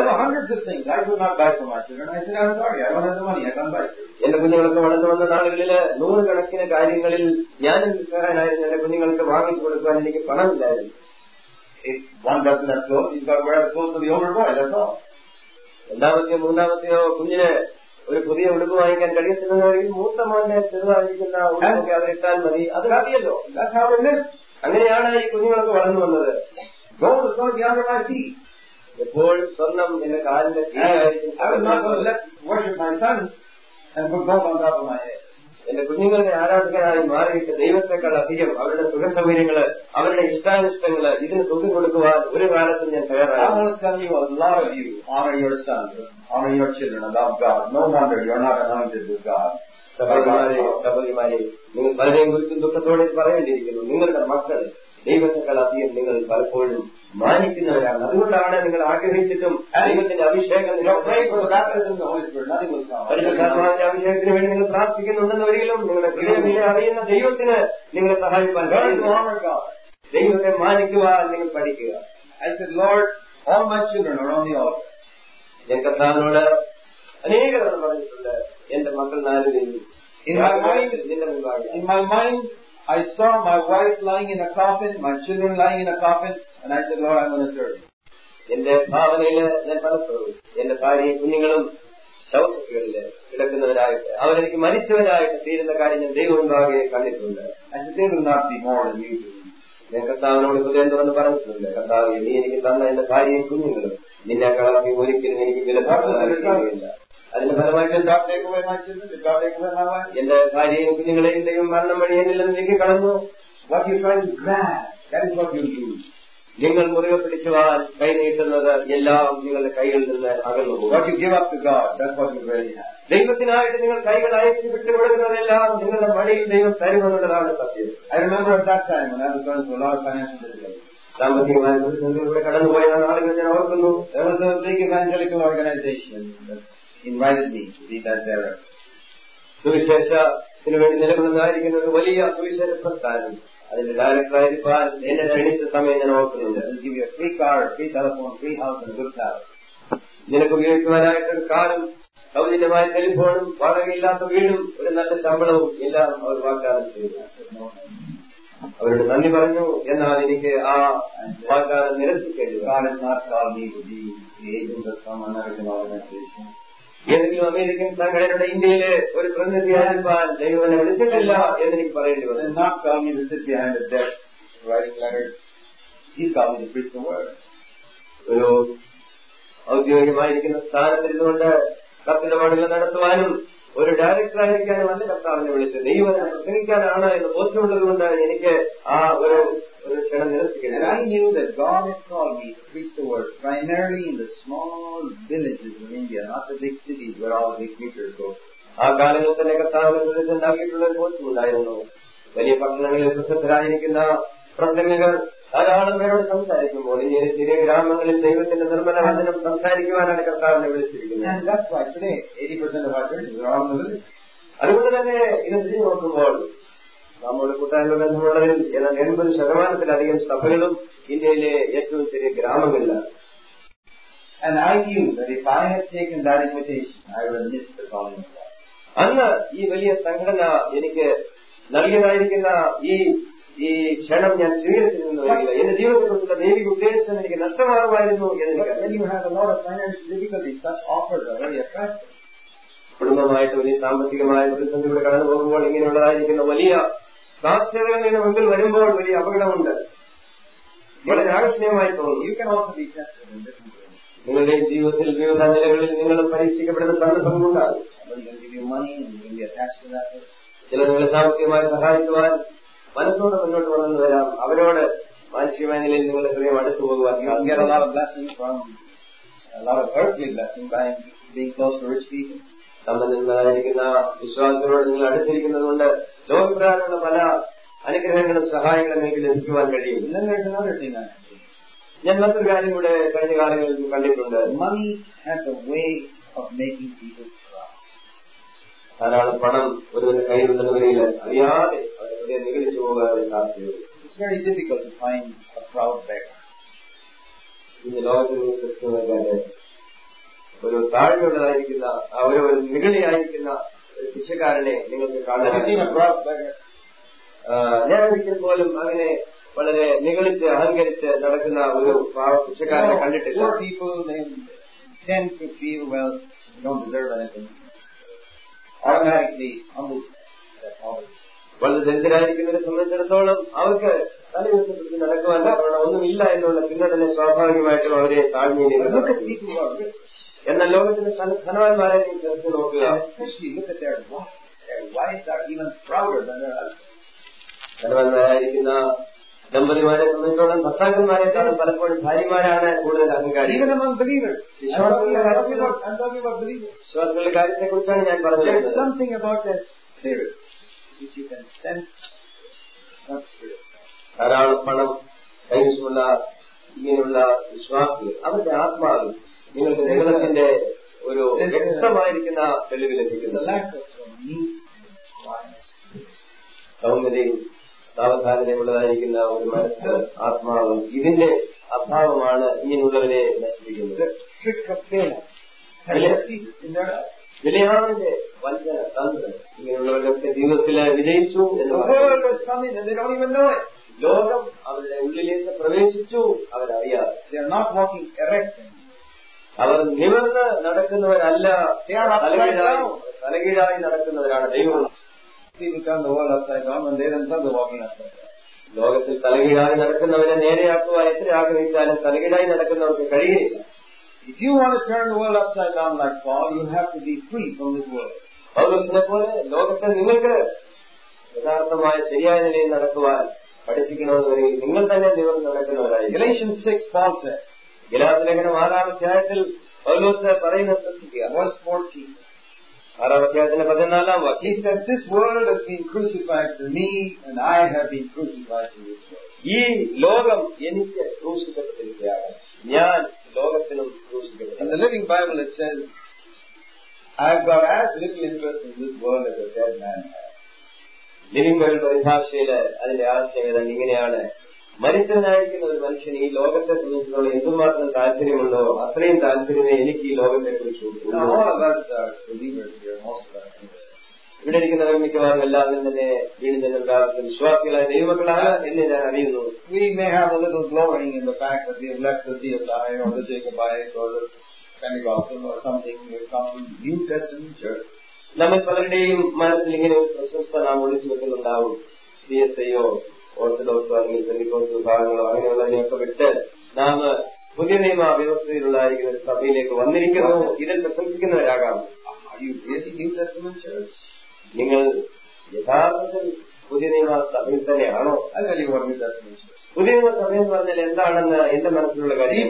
എന്റെ കുഞ്ഞുങ്ങൾക്ക് വളർന്നു വന്ന നാളുകളില് 100 കണക്കിന് കാര്യങ്ങളിൽ ഞാനും നിസ്സഹായനായിരുന്നു. എന്റെ കുഞ്ഞുങ്ങൾക്ക് വാങ്ങിച്ചു കൊടുക്കുവാൻ എനിക്ക് പണമില്ലായിരുന്നു. രണ്ടാമത്തെയോ മൂന്നാമത്തെയോ കുഞ്ഞിന് ഒരു പുതിയ ഉടുപ്പ് വാങ്ങിക്കാൻ കഴിയത്തില്ലെന്നവരിൽ മൂത്ത മോന്റെ ചെറുതായിരിക്കുന്ന ഉടുപ്പൊക്കെ അവരിട്ടാൽ മതി. അത് മതിയല്ലോ. അങ്ങനെയാണ് ഈ കുഞ്ഞുങ്ങളൊക്കെ വളർന്നു വന്നത്. Gold is going to be under my feet. എപ്പോഴും സ്വർണം എന്റെ കാലിന്റെ കീഴായിരിക്കും. I was not going to let worship my son and put gold on top of my head. എന്റെ കുഞ്ഞുങ്ങളുടെ ആരാധകരായി മാറിയിട്ട് ദൈവത്തെക്കാൾ അധികം അവരുടെ സുഖസൗകര്യങ്ങള്, അവരുടെ ഇഷ്ടാനിഷ്ടങ്ങള് ഇതിന് തുകി കൊടുക്കുവാൻ ഒരു കാലത്തും ഞാൻ തയ്യാറായി. I want to tell you, a lot of you honor your sons, honor your children, love God. No wonder you're not anointed with God. സഹോദരിമാരെ, നിങ്ങൾ പലരെയും കുറിച്ചും ദുഃഖത്തോടെ പറയേണ്ടിയിരിക്കുന്നു. നിങ്ങളുടെ മക്കൾ ദൈവത്തെക്കാൾ അധികം നിങ്ങൾ പലപ്പോഴും മാനിക്കുന്നവരാണ്. അതുകൊണ്ടാണ് നിങ്ങൾ ആഗ്രഹിച്ചിട്ടും ദൈവത്തിന്റെ അഭിഷേകം പരിശുദ്ധാത്മാവിന്റെ അഭിഷേകത്തിന് വേണ്ടി നിങ്ങൾ പ്രാർത്ഥിക്കുന്നുണ്ടെന്ന് ഒരിക്കലും നിങ്ങളുടെ ഹൃദയമില്ല അറിയുന്ന ദൈവത്തിന് നിങ്ങളെ സഹായിക്കാൻ ദൈവത്തെ മാനിക്കുവാൻ നിങ്ങൾ പഠിക്കുക. I said, Lord, all my children are on the altar. ഞാൻ കർത്താവിനോട് അനേകം പറഞ്ഞിട്ടുണ്ട്, എന്റെ മക്കൾ 4 പേരും. In my mind, I saw my wife lying in a coffin, my children lying in a coffin, and I said, Lord, I'm going to serve you. എന്റെ ഭാവനയില് ഞാൻ പലപ്പോഴും എന്റെ ഭാര്യയും കുഞ്ഞുങ്ങളും ശവക്കുഴികളില് കിടക്കുന്നവരായിട്ട് അവരെനിക്ക് മരിച്ചവരായിട്ട് തീരുന്ന കാര്യം ഞാൻ ദൈവമുണ്ടാകെ കണ്ടിട്ടുണ്ട്. And they will not be more than you do. ഞാൻ കർത്താവിനോട് ഹൃദയം തുറന്ന് പറഞ്ഞിട്ടുണ്ട്, കർത്താവ്, നീ എനിക്ക് തന്ന എന്റെ ഭാര്യയും കുഞ്ഞുങ്ങളും നിന്നെ കളക്കി ഒരിക്കലും എനിക്ക് വിലപ്പെട്ടതായിരിക്കില്ല. അതിന്റെ ഫലമായിട്ട് എന്റെ ഭാര്യയും കുഞ്ഞുങ്ങളെയും ദൈവം മരണം വഴി എന്നില്ലെന്ന് നീക്കി കളഞ്ഞു. നിങ്ങൾ മുറുകെ പിടിക്കുവാൻ കൈ നീട്ടുന്നത് എല്ലാം നിങ്ങളുടെ കൈകളിൽ നിന്ന് അകന്നു പോകും. ദൈവത്തിനായിട്ട് നിങ്ങൾ കൈകൾ അയച്ച് വിട്ടുകൊടുക്കുന്നതെല്ലാം നിങ്ങളുടെ മടിയിൽ ദൈവം തരുമെന്നുള്ളതാണ് സത്യം. സാമ്പത്തികമായ പ്രതിസന്ധിയിലൂടെ കടന്നുപോയ ആളുകൾ ഞാൻ ഓർക്കുന്നു. Invited me to be that director. സുവിശേഷത്തിന് വേണ്ടി നിലകൊള്ളുന്നതായിരിക്കുന്ന ഒരു വലിയ സുവിശേഷ പ്രസ്ഥാനം അതിന്റെ ഡയറക്ടറായിരിക്കാൻ എന്നെ ക്ഷണിച്ച സമയം ഞാൻ ഓർക്കുന്നുണ്ട്. Give you a free car, free telephone, free house and a good salary. നിനക്ക് ഉപയോഗിക്കുവാനായിട്ടൊരു കാറും സൗജന്യമായ ടെലിഫോണും വാടകയില്ലാത്ത വീടും ഒരു നല്ല ശമ്പളവും എല്ലാം അവർ വാഗ്ദാനം ചെയ്തു. അവരോട് നന്ദി പറഞ്ഞു. എന്നാൽ എനിക്ക് ആ വാഗ്ദാനം നിരസിക്കേണ്ടി ഏതെങ്കിലും അമേരിക്കൻ സംഘടനയുടെ ഇന്ത്യയിലെ ഒരു പ്രതിനിധിയായിരിക്കാൻ ദൈവനെ വിളിച്ചിട്ടില്ല എന്നെനിക്ക് പറയേണ്ടി വന്നു. ഒരു ഔദ്യോഗികമായിരിക്കുന്ന സ്ഥാനത്തിരുന്നുകൊണ്ട് കത്തിടപാടുകൾ നടത്തുവാനും ഒരു ഡയറക്ടറായിരിക്കാനും അല്ല കർത്താവിനെ വിളിച്ചത്. ദൈവനെ പ്രസംഗിക്കാനാണ് എന്ന് ബോധ്യമുള്ളത് കൊണ്ട് എനിക്ക് ആ ഒരു ക്ഷണം നിരസിക്കുന്നത്. I knew that God had called me to preach the word primarily in the small villages in India, not the big cities where all the big preachers go. ആ കാലങ്ങളിൽ തന്നെ കർത്താവിനെ ഉണ്ടാക്കിയിട്ടുള്ള ഒരു ബോധ്യമുണ്ടായിരുന്നു. വലിയ പട്ടണങ്ങളിൽ പ്രസിദ്ധരായിരിക്കുന്ന പ്രസംഗകർ ധാരാളം പേരോട് സംസാരിക്കുമ്പോൾ ഇങ്ങനെ ചെറിയ ഗ്രാമങ്ങളിൽ ദൈവത്തിന്റെ നിർമ്മല വചനം സംസാരിക്കുവാനാണ് കർത്താവിനെ വിളിച്ചിരിക്കുന്നത്. അതുകൊണ്ട് തന്നെ ഇത് തിരിഞ്ഞു നോക്കുമ്പോൾ നമ്മുടെ കൂട്ടായ്മ ബന്ധമുള്ളതിൽ 80% സഭകളും ഇന്ത്യയിലെ ഏറ്റവും ചെറിയ ഗ്രാമങ്ങളിലാണ്. And I knew that if I had taken that invitation, I would have missed the calling of God. അന്ന് ഈ വലിയ സംഘടന എനിക്ക് നൽകിയതായിരിക്കുന്ന ഈ ക്ഷണം ഞാൻ സ്വീകരിച്ചിരുന്നില്ല. എന്റെ ജീവിതത്തെക്കുറിച്ചുള്ള ദൈവിക ഉദ്ദേശം എനിക്ക് നഷ്ടമാകുമായിരുന്നു കുടുംബമായിട്ട് വലിയ സാമ്പത്തികമായ പ്രതിസന്ധിയുടെ കടന്നു പോകുമ്പോൾ ഇങ്ങനെയുള്ളതായിരിക്കുന്ന വലിയ സാധ്യതകളുടെ മുമ്പിൽ വരുമ്പോൾ വലിയ അപകടമുണ്ട്. വളരെ ആകർഷണീയമായി തോന്നുന്നു. നിങ്ങളുടെ ജീവിതത്തിൽ വിവിധ നിലകളിൽ നിങ്ങളും പരീക്ഷിക്കപ്പെടുന്ന സന്ദർഭങ്ങളുണ്ടാകും. ചില നിങ്ങളെ സാമ്പത്തികമായി സഹായിക്കുവാൻ മനസ്സോടെ മുന്നോട്ട് വളർന്നു വരാം. അവരോട് മാനസികമായ നിലയിൽ നിങ്ങളുടെ ഹൃദയം അടുത്തു പോകുവാൻ സംബന്ധിക്കുന്നതായിരിക്കുന്ന വിശ്വാസത്തോട് നിങ്ങൾ അടുത്തിരിക്കുന്നത് കൊണ്ട് ലോകപ്രകാരമുള്ള പല അനുഗ്രഹങ്ങളും സഹായങ്ങളും നിങ്ങൾക്ക് ലഭിക്കുവാൻ കഴിയും. ഞാൻ മറ്റൊരു കാര്യം കൂടെ കഴിഞ്ഞ കാലങ്ങളിൽ കണ്ടിട്ടുണ്ട്. Money has a way of making people proud. ധാരാളം പണം ഒരുവന്റെ കയ്യിൽ നിന്നവരിൽ അറിയാതെ അവരെ നിഗളിച്ചു പോകാതെ സാധ്യതയുണ്ട്. It's very difficult to find a proud beggar. ഇന്ന് ലോകത്തിൽ സൃഷ്ടിക്കുന്നതിന്റെ ഒരു താഴ്മയുള്ളതായിരിക്കുന്ന ഒരു നിഗളിയായിരിക്കുന്ന ഒരു ഭിക്ഷക്കാരനെ നിങ്ങൾക്ക് കാണാൻ. ഞാൻ ഒരിക്കൽ പോലും അങ്ങനെ വളരെ നിഗളിച്ച് അഹങ്കരിച്ച് നടക്കുന്ന ഒരു ഭിക്ഷക്കാരനെ കണ്ടിട്ടില്ല. വളരെ ദരിദ്രരായിരിക്കുന്നവരെ സംബന്ധിച്ചിടത്തോളം അവർക്ക് തലയുയർത്തി നടക്കുവാൻ കാരണം ഒന്നുമില്ല എന്നുള്ള ചിന്ത തന്നെ സ്വാഭാവികമായിട്ടും അവരെ താഴ്മയിലേക്ക്. എന്നാൽ ലോകത്തിന്റെ ധനവാന്മാരെ ചേർത്ത് നോക്കുക. ധനവാന്മാരായിരിക്കുന്ന ദമ്പതിമാരെ സംബന്ധിച്ചോളം ഭർത്താക്കന്മാരെക്കാളും പലപ്പോഴും ഭാര്യമാരാണ് കൂടുതൽ അഹങ്കാരി. വിശ്വാസികളുടെ കാര്യത്തെ കുറിച്ചാണ് ഞാൻ പറഞ്ഞത്. ധാരാളം പണം കൈവശമുള്ള ഇങ്ങനെയുള്ള വിശ്വാസികൾ അവരുടെ ആത്മാവിൽ നിങ്ങൾക്ക് ദൈവത്തിന്റെ ഒരു വ്യക്തമായിരിക്കുന്ന തെളിവ് ലഭിക്കുന്നത് സൗമ്യതയും സാവധാനതയുള്ളതായിരിക്കുന്ന ഒരു മനസ്സ്, ആത്മാവ്, ഇതിന്റെ അഭാവമാണ് ഇങ്ങനെയുള്ളവരെ നശിപ്പിക്കുന്നത്. വിലയാവിന്റെ വഞ്ചന, തന്ത്രം ഇങ്ങനെയുള്ളവരൊക്കെ ജീവിതത്തിൽ വിജയിച്ചു എന്ന് പറയുന്നത്. ലോകം അവരുടെ ഉള്ളിലേക്ക് പ്രവേശിച്ചു, അവരറിയാതെ. അവർ നിവർന്ന് നടക്കുന്നവരല്ല, തലകീഴായി നടക്കുന്നവരാണ്. ദൈവം ലോകത്തിൽ തലകീഴായി നടക്കുന്നവരെ നേരെയാക്കുവാൻ എത്ര ആഗ്രഹിച്ചാലും തലകീഴായി നടക്കുന്നവർക്ക് കഴിയുകയില്ല. If you want to turn the world upside down like Paul, you have to be free from this world. പൗലോസിനെ പോലെ ലോകത്തെ നിങ്ങൾക്ക് യഥാർത്ഥമായ ശരിയായ നിലയിൽ നടക്കുവാൻ പഠിപ്പിക്കണമെന്ന് നിങ്ങൾ തന്നെ നിവർന്ന് നടക്കുന്നവരായി. Galatians 6, Paul said. ഗലാത്യ ലേഖനം 6-ാം അധ്യായത്തിൽ പൗലോസ് പറയുന്നത് ശ്രദ്ധിക്കുക. Verse 14. 6-ാം അധ്യായത്തിന്റെ 14-ാം വാക്യം. He said, "This world has been crucified to me, and I have been crucified to this world." ഈ ലോകം എനിക്ക് ക്രൂശിക്കപ്പെട്ടിരിക്കുകയാണ്, ഞാൻ ലോകത്തിനും ക്രൂശിക്കപ്പെട്ടു. In the Living Bible it says, "I've got as little interest in this world as a dead man has." Living Bible പരിഭാഷയില് അതിന്റെ ആശയം ഇങ്ങനെയാണ്: മരിച്ചവനായിരിക്കുന്ന ഒരു മനുഷ്യൻ ഈ ലോകത്തെ സംബന്ധിച്ചുള്ള എന്തുമാത്രം താല്പര്യമുണ്ടോ അത്രയും താല്പര്യമേ എനിക്ക് ഈ ലോകത്തെ കുറിച്ച്. ഇവിടെ ഇരിക്കുന്നവർ മിക്കവാറും എല്ലാവരും തന്നെ വീണ്ടും വിശ്വാസികളായ ദൈവമക്കളാണ് എന്ന് ഞാൻ അറിയുന്നു. We may have a little glorying in the fact that we have left the Theodai or the Jacobite or the Pentecostal or something. We have come to the New Testament church. നമ്മൾ പലരുടെയും മനസ്സിൽ ഇങ്ങനെ ഒരു പ്രശംസ നാം ഒളിച്ചു വെക്കുന്നുണ്ടാവും. CSIയോ ഓർത്തഡോക്സോ അല്ലെങ്കിൽ പെന്തക്കോസ്ത് വിഭാഗങ്ങളോ അങ്ങനെയുള്ളതിനെയൊക്കെ വിട്ട് നാം പുതിയ നിയമ വ്യവസ്ഥയിലുള്ളതായിരിക്കുന്ന ഒരു സഭയിലേക്ക് വന്നിരിക്കുന്നു. ഇതിൽ പ്രശംസിക്കുന്നവരാകാം. നിങ്ങൾ യഥാർത്ഥത്തിൽ പുതിയ നിയമ സഭയിൽ തന്നെയാണോ? പുതിയ നിയമ സഭ എന്ന് പറഞ്ഞാൽ എന്താണെന്ന് എന്റെ മനസ്സിലുള്ള കാര്യം.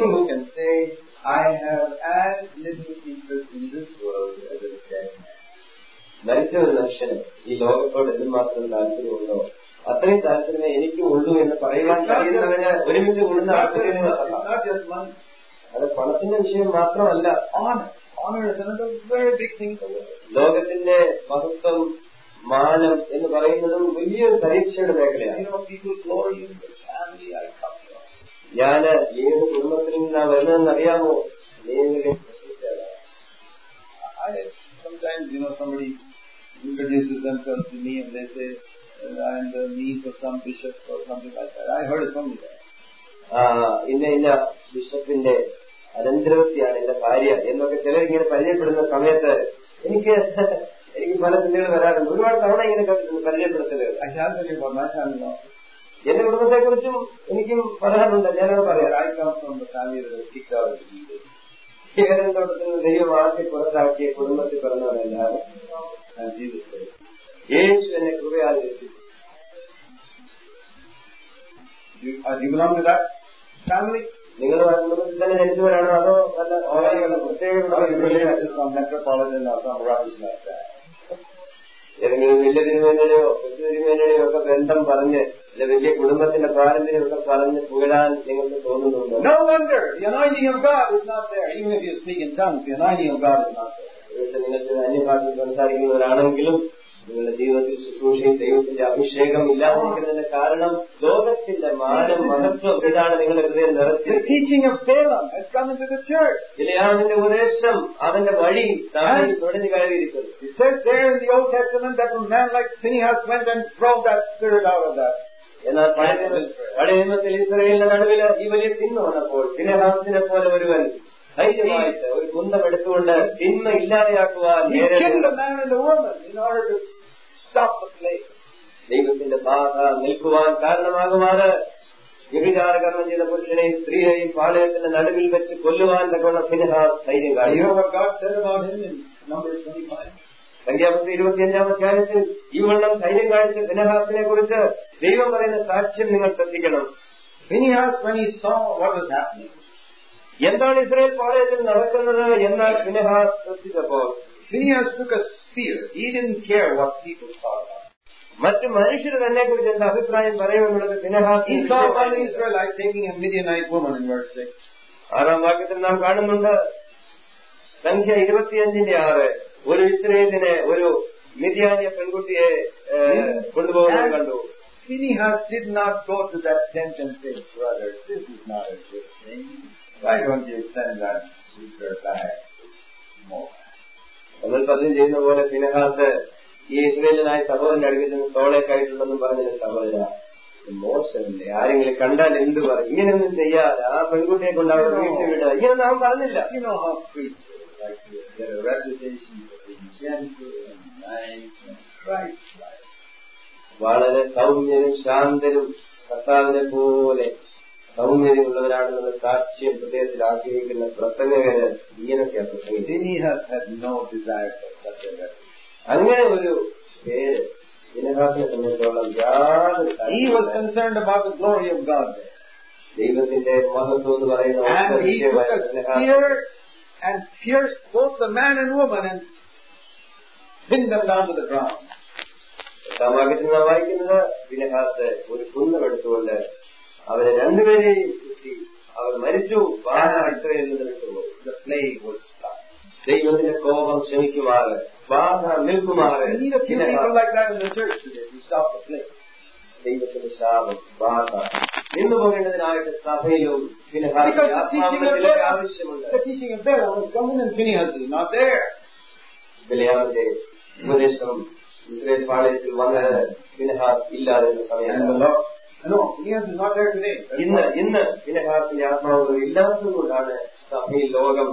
മരിച്ച ഒരു മനുഷ്യന് ഈ ലോകത്തോട് എന്തുമാത്രം താല്പര്യമുണ്ടോ അത്രയും താല്പര്യമേ എനിക്കും ഉള്ളൂ എന്ന് പറയുവാൻ കഴിയുന്നവന് ഒരുമിച്ച് കൂടുന്ന അത് പണത്തിന്റെ വിഷയം മാത്രമല്ല. ലോകത്തിന്റെ മഹത്വം, മാനം എന്ന് പറയുന്നതും വലിയൊരു പരീക്ഷയുടെ മേഖലയാണ്. ഞാന് ഏത് കുടുംബത്തിൽ നിന്നാണ് വരുന്നതെന്ന് അറിയാമോ? Sometimes, somebody introduces themselves to me and they say, I'm the niece of some bishop or something like that. I heard it from you. ഇന്ന ബിഷപ്പിന്റെ അനന്തരവത്തിയാണ് എന്റെ ഭാര്യ എന്നൊക്കെ ചിലരിങ്ങനെ പരിചയപ്പെടുന്ന സമയത്ത് എനിക്ക് പല ചിന്തകൾ വരാറുണ്ട്. ഒരുപാട് തവണ ഇങ്ങനെ പരിചയപ്പെടുത്തല്. എന്റെ കുടുംബത്തെ കുറിച്ചും എനിക്കും പറയാറുണ്ട്. ഞാനത് പറയാം. കേരളത്തോട്ടത്തിൽ ദൈവം ആദ്യം പുറത്താക്കിയ കുടുംബത്തിൽ പിറന്നവരല്ലാതെ യേശു എന്നെ കൃപയാൽ രക്ഷിച്ചു. നിങ്ങൾ ആ കുടുംബത്തിൽ തന്നെ ജനിച്ചവരാണോ അതോ വല്ല ഏതെങ്കിലും വലിയ തിരുമേനയുടെയോ കൊച്ചു തിരുമേനയുടെയോ ഒക്കെ ബന്ധം പറഞ്ഞ് അല്ലെ വലിയ കുടുംബത്തിന്റെ പാരമ്പര്യമൊക്കെ പറഞ്ഞ് പുകഴാൻ നിങ്ങൾക്ക് തോന്നുന്നുണ്ടോ? No wonder the anointing of God is not there. Even if you speak in tongues, the anointing of God is not there. നിങ്ങൾക്ക് അന്യഭാഷയിൽ സംസാരിക്കുന്നവരാണെങ്കിലും നിങ്ങളുടെ ജീവിതത്തിൽ ശുശ്രൂഷയിൽ ദൈവത്തിന്റെ അഭിഷേകം ഇല്ലാതിരിക്കുന്നതിന്റെ കാരണം ലോകത്തിന്റെ മാനം, മഹത്വം ഇതാണ് നിങ്ങളുടെ ഹൃദയം നിറച്ച്. The teaching of Balaam has come into the church. ബിലെയാമിന്റെ ഉപദേശം അവന്റെ വഴി തുടങ്ങി കയറിയിരിക്കുന്നു. It says there in the Old Testament that a man like Phinehas went and drove that spirit out of that. എന്നാൽ പഴയ നിയമത്തിൽ ഇസ്രായേലിന്റെ നടുവില് ഈ വലിയ തിന്മ വന്നപ്പോൾ ഫിനെഹാസിനെ പോലെ ഒരുവൻ ധൈര്യമായിട്ട് ഒരു കുന്തം എടുത്തുകൊണ്ട് തിന്മ ഇല്ലാതെയാക്കുവാൻ ദൈവത്തിന്റെ ബാധ നിൽക്കുവാൻ കാരണമാകുമാറ് വ്യഭിചാരകർമ്മം ചെയ്ത പുരുഷനെയും സ്ത്രീയെയും പാളയത്തിന്റെ നടുവിൽ വെച്ച് കൊല്ലുവാൻ തക്കവണ്ണം ഫിനെഹാസ് ധൈര്യം കാണിച്ചു. സംഖ്യാപുസ്തകം 25-ാം അധ്യായത്തിൽ ഈ വണ്ണം ധൈര്യം കാണിച്ച ഫിനെഹാസിനെ കുറിച്ച് ദൈവം പറയുന്ന സാക്ഷ്യം നിങ്ങൾ ശ്രദ്ധിക്കണം. Phinehas, when he saw what was happening, എന്താണ് ഇസ്രായേൽ പാളയത്തിൽ നടക്കുന്നത് എന്നാൽ ഫിനെഹാസ് ശ്രദ്ധിച്ചപ്പോൾ, Phinehas took a spear. He didn't care what people thought about it. മറ്റു മനുഷ്യർ തന്നെ കുറിച്ച് എന്താ അഭിപ്രായം പറയുമെന്നുള്ളത് ഫിനെഹാസ്. He saw one Israelite taking a Midianite woman in verse 6. 6-ാം വാക്യത്തിൽ നാം കാണുന്നുണ്ട്, സംഖ്യ 25-6, ഒരു ഇസ്രായേലിനെ ഒരു മിദ്യാനിയ പെൺകുട്ടിയെ കൊണ്ടുപോകുന്നത് കണ്ടു. Phinehas did not go to that tent and say, brother, this is not a good thing. Why don't you send that sister back more? നമ്മൾ പലരും ചെയ്യുന്ന പോലെ ഫിനെഹാസ് ഈ ഇസ്രായേലിനായ സഹോദരന്റെ അടുക്കൽ നിന്ന് തോളേക്കായിട്ടുണ്ടെന്നും പറഞ്ഞ സഹോദര മോശമല്ലേ, ആരെങ്കിലും കണ്ടാൽ എന്ത് പറയും, ഇങ്ങനെയൊന്നും ചെയ്യാതെ ആ പെൺകുട്ടിയെ കൊണ്ട് അവർ വീട്ടിൽ വിടുക, ഇങ്ങനെ നാം പറഞ്ഞില്ല. വളരെ സൗമ്യനും ശാന്തനും കർത്താവിനെ പോലെ സൗമ്യതയുള്ളവരാണെന്നുള്ള സാക്ഷ്യം ഹൃദയത്തിൽ ആഗ്രഹിക്കുന്ന പ്രസംഗകര് ഇങ്ങനെയൊക്കെയാണ് പ്രസംഗിക്കുന്നത്. അങ്ങനെ ഒരു പേര് ഫിനെഹാസിനെ സംബന്ധിച്ചോളം യാതൊരു ദൈവത്തിന്റെ മഹത്വം എന്ന് പറയുന്ന and pierced both the man and woman and pinned them down to the ground. വാക്യത്തിൽ നാം വായിക്കുന്നത് ഫിനെഹാസ് ഒരു കുന്തമെടുത്തുകൊണ്ട് അവരെ രണ്ടുപേരെയും കുത്തി അവർ മരിച്ചു. ദൈവത്തിന്റെ കോപം ശമിക്കുമാറ്, ബാധ നിൽക്കുമാറ്. ദൈവത്തിന്റെ ശാപം ബാധ നിന്നു പോകേണ്ടതിനായിട്ട് സഭയിലും ആവശ്യമുണ്ട്. ബിലെയാമിന്റെ ഉപദേശം ഇസ്രായേൽ പാളയത്തിൽ വന്നത് ഫിനെഹാസ് ഇല്ലാതിരുന്ന സമയത്ത് ഇന്ന് ഫിനെഹാസിന്റെ ആത്മാവ് ഇല്ലാത്തതുകൊണ്ടാണ് സഭയിൽ ലോകം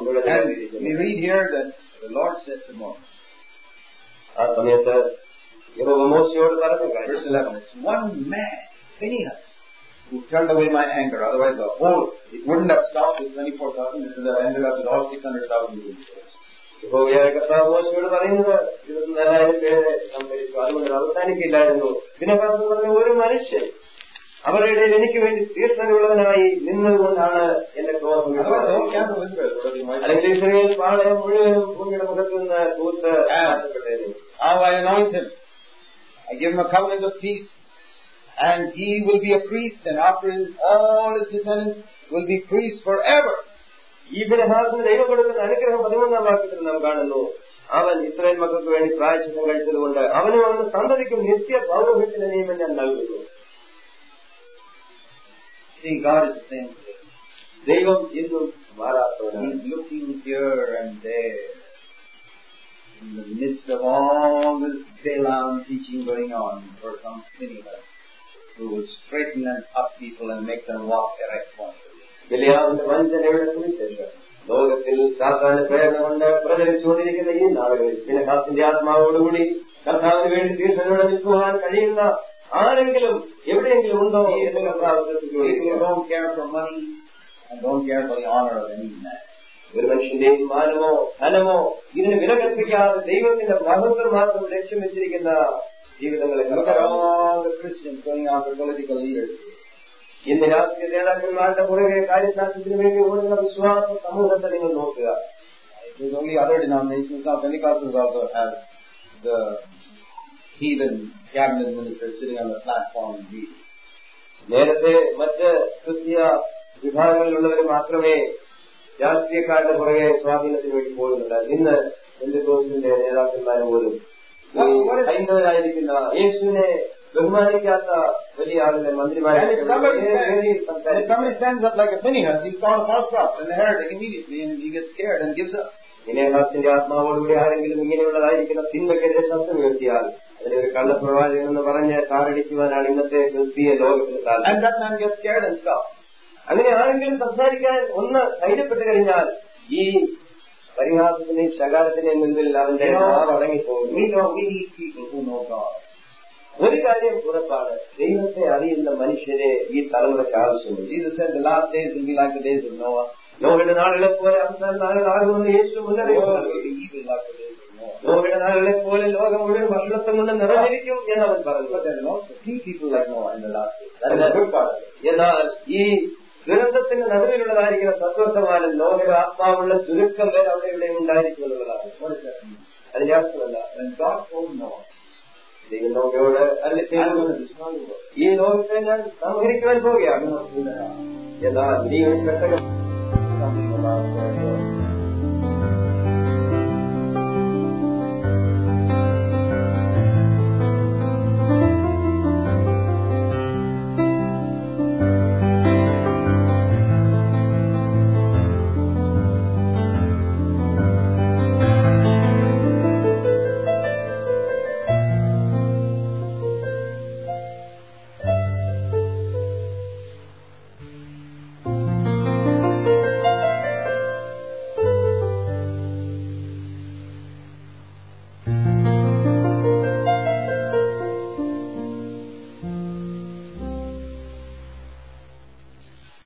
ആ സമയത്ത് യഹോവ മോശയോട് പറഞ്ഞ കാര്യം, one man, Phinehas, who turned away my anger. Otherwise, the whole, it wouldn't have stopped with 24,000. It would have ended up with all 600,000 people. യഹോവയായ കർത്താവ് മോശയോട് പറയുന്നത് 24,000 പേരെ സംഭരിച്ചു, അതുകൊണ്ട് അവസാനിക്കില്ലായിരുന്നു. ഫിനെഹാസ് എന്ന് പറഞ്ഞ ഒരു മനുഷ്യൻ അവരുടെ ഇടയിൽ എനിക്ക് വേണ്ടി തീർത്ഥനുള്ളവനായി നിന്നതുകൊണ്ടാണ് എന്റെ ക്രോധം. അല്ലെങ്കിൽ ഇസ്രായേൽ പാളയം മുഴുവനും ഭൂമിയുടെ മുഖത്ത് നിന്ന് തൂത്ത് മാറ്റപ്പെട്ടേനെ. How I anoint him. I give him a covenant of peace, and he will be a priest, and after his, all his descendants will be priests forever. ഈ ഫിനെഹാസിന് ദൈവം കൊടുക്കുന്ന അനുഗ്രഹം 13-ാം വാക്യത്തിൽ നാം കാണുന്നു. അവൻ ഇസ്രായേൽ മക്കൾക്ക് വേണ്ടി പ്രായശ്ചിത്തം കഴിച്ചതുകൊണ്ട് അവനും അവന്റെ സന്തതിക്കും നിത്യ പൗരോഹിത്യത്തിന്റെ നിയമം ഞാൻ നൽകുന്നു. See, God is the same. ദൈവം ഇന്നും മാറാത്തവനാണ്. He's looking here and there. In the midst of all this Balaam teaching going on, for some Phinehas who will straighten and up people and make them walk erect once. ബിലെയാമിന്റെ വഞ്ചനയുടെ സുവിശേഷം ലോകത്തിൽ സാത്താന്റെ പ്രേരണ കൊണ്ട് പ്രചരിച്ചുകൊണ്ടിരിക്കുന്ന ഈ നാളുകളിൽ ഫിനെഹാസിന്റെ ആത്മാവോടുകൂടി കർത്താവിന് വേണ്ടി തീർച്ചയായും നിൽക്കുവാൻ കഴിയുന്ന ആരെങ്കിലും എവിടെയെങ്കിലും ഉണ്ടോ എന്ന് കർത്താവ് don't care for money and don't care for the honor of any man. ഒരു മനുഷ്യന്റെയും മാനമോ ധനമോ ഇതിന് വില കൽപ്പിക്കാതെ ദൈവത്തിന്റെ മഹത്വം മാത്രം ലക്ഷ്യം വെച്ചിരിക്കുന്ന ജീവിതങ്ങളെ ഇന്ന് രാഷ്ട്രീയ നേതാക്കന്മാരുടെ പുറകെ കാര്യസാധ്യത്തിന് വേണ്ടി ഓടുന്ന വിശ്വാസ സമൂഹത്തെ നിങ്ങൾ നോക്കുക. Only other denominations now, Pentecostals also have the heathen cabinet ministers sitting on the platform and reading. നേരത്തെ മറ്റ് ക്രിസ്തീയ വിഭാഗങ്ങളിലുള്ളവർ മാത്രമേ രാഷ്ട്രീയക്കാരുടെ പുറകെ സ്വാധീനത്തിന് വേണ്ടി പോകുന്നുണ്ട്. ഇന്ന് പെന്തക്കോസ്തിന്റെ നേതാക്കന്മാർ പോലും ഹൈന്ദവരായിരിക്കുന്ന യേശുവിനെ ബഹുമാനിക്കാത്ത വലിയ ആളുകളെ മന്ത്രിമാരെ ഫിനെഹാസിന്റെ ആത്മാവോടുകൂടി ആരെങ്കിലും ഇങ്ങനെയുള്ളതായിരിക്കുന്ന തിന്മയ്ക്കെതിരെ ശബ്ദം ഉയർത്തിയാൽ അതിനെ ഒരു കള്ളപ്രവാചകൻ എന്ന് പറഞ്ഞ് കാറടിക്കുവാനാണ് ഇന്നത്തെ ക്രിസ്തീയ ലോകത്തിന് സാധിക്കും. അങ്ങനെ ആരെങ്കിലും സംസാരിക്കാൻ ഒന്ന് ധൈര്യപ്പെട്ട് കഴിഞ്ഞാൽ ഈ പരിഹാസത്തിന്റെയും ശകാരത്തിന്റെയും മുൻപിൽ അവന്റെ അടങ്ങിപ്പോകും. ഒരു കാര്യം ഉറപ്പാണ്, ദൈവത്തെ അറിയുന്ന മനുഷ്യരെ ഈ തലമുറയ്ക്ക് ആവശ്യമുണ്ട്. Jesus said the last days will be like the days of Noah. നോഹയുടെ നാളുകളെ പോലെ അവസാന നാളുകളാകുമെന്ന് യേശു മുന്നറിയിപ്പ് നൽകി. Evil like the days of Noah. നോഹയുടെ നാളുകളെ പോലെ ലോകം മുഴുവൻ ഭക്ഷണത്വം കൊണ്ട് നിറഞ്ഞിരിക്കും എന്നവൻ പറഞ്ഞു. But there will also be people like Noah in the last days. എന്നാൽ ഈ ദുരന്തത്തിന്റെ നടുവിലുള്ളതായിരിക്കുന്ന സത്വർത്തമാനം ലോകയുടെ ആത്മാവുള്ള ചുരുക്കം പേർ അവിടെ ഇവിടെ ഉണ്ടായിരിക്കും എന്നുള്ളതാണ്. അതിന്റെ അർത്ഥമല്ല, ദൈവം നോക്കയോട് ഈ ലോകത്തെ ഞാൻ സംഹരിക്കുവാൻ പോവുകയാണ്. എന്നാൽ നീ ഒരു പെട്ടകം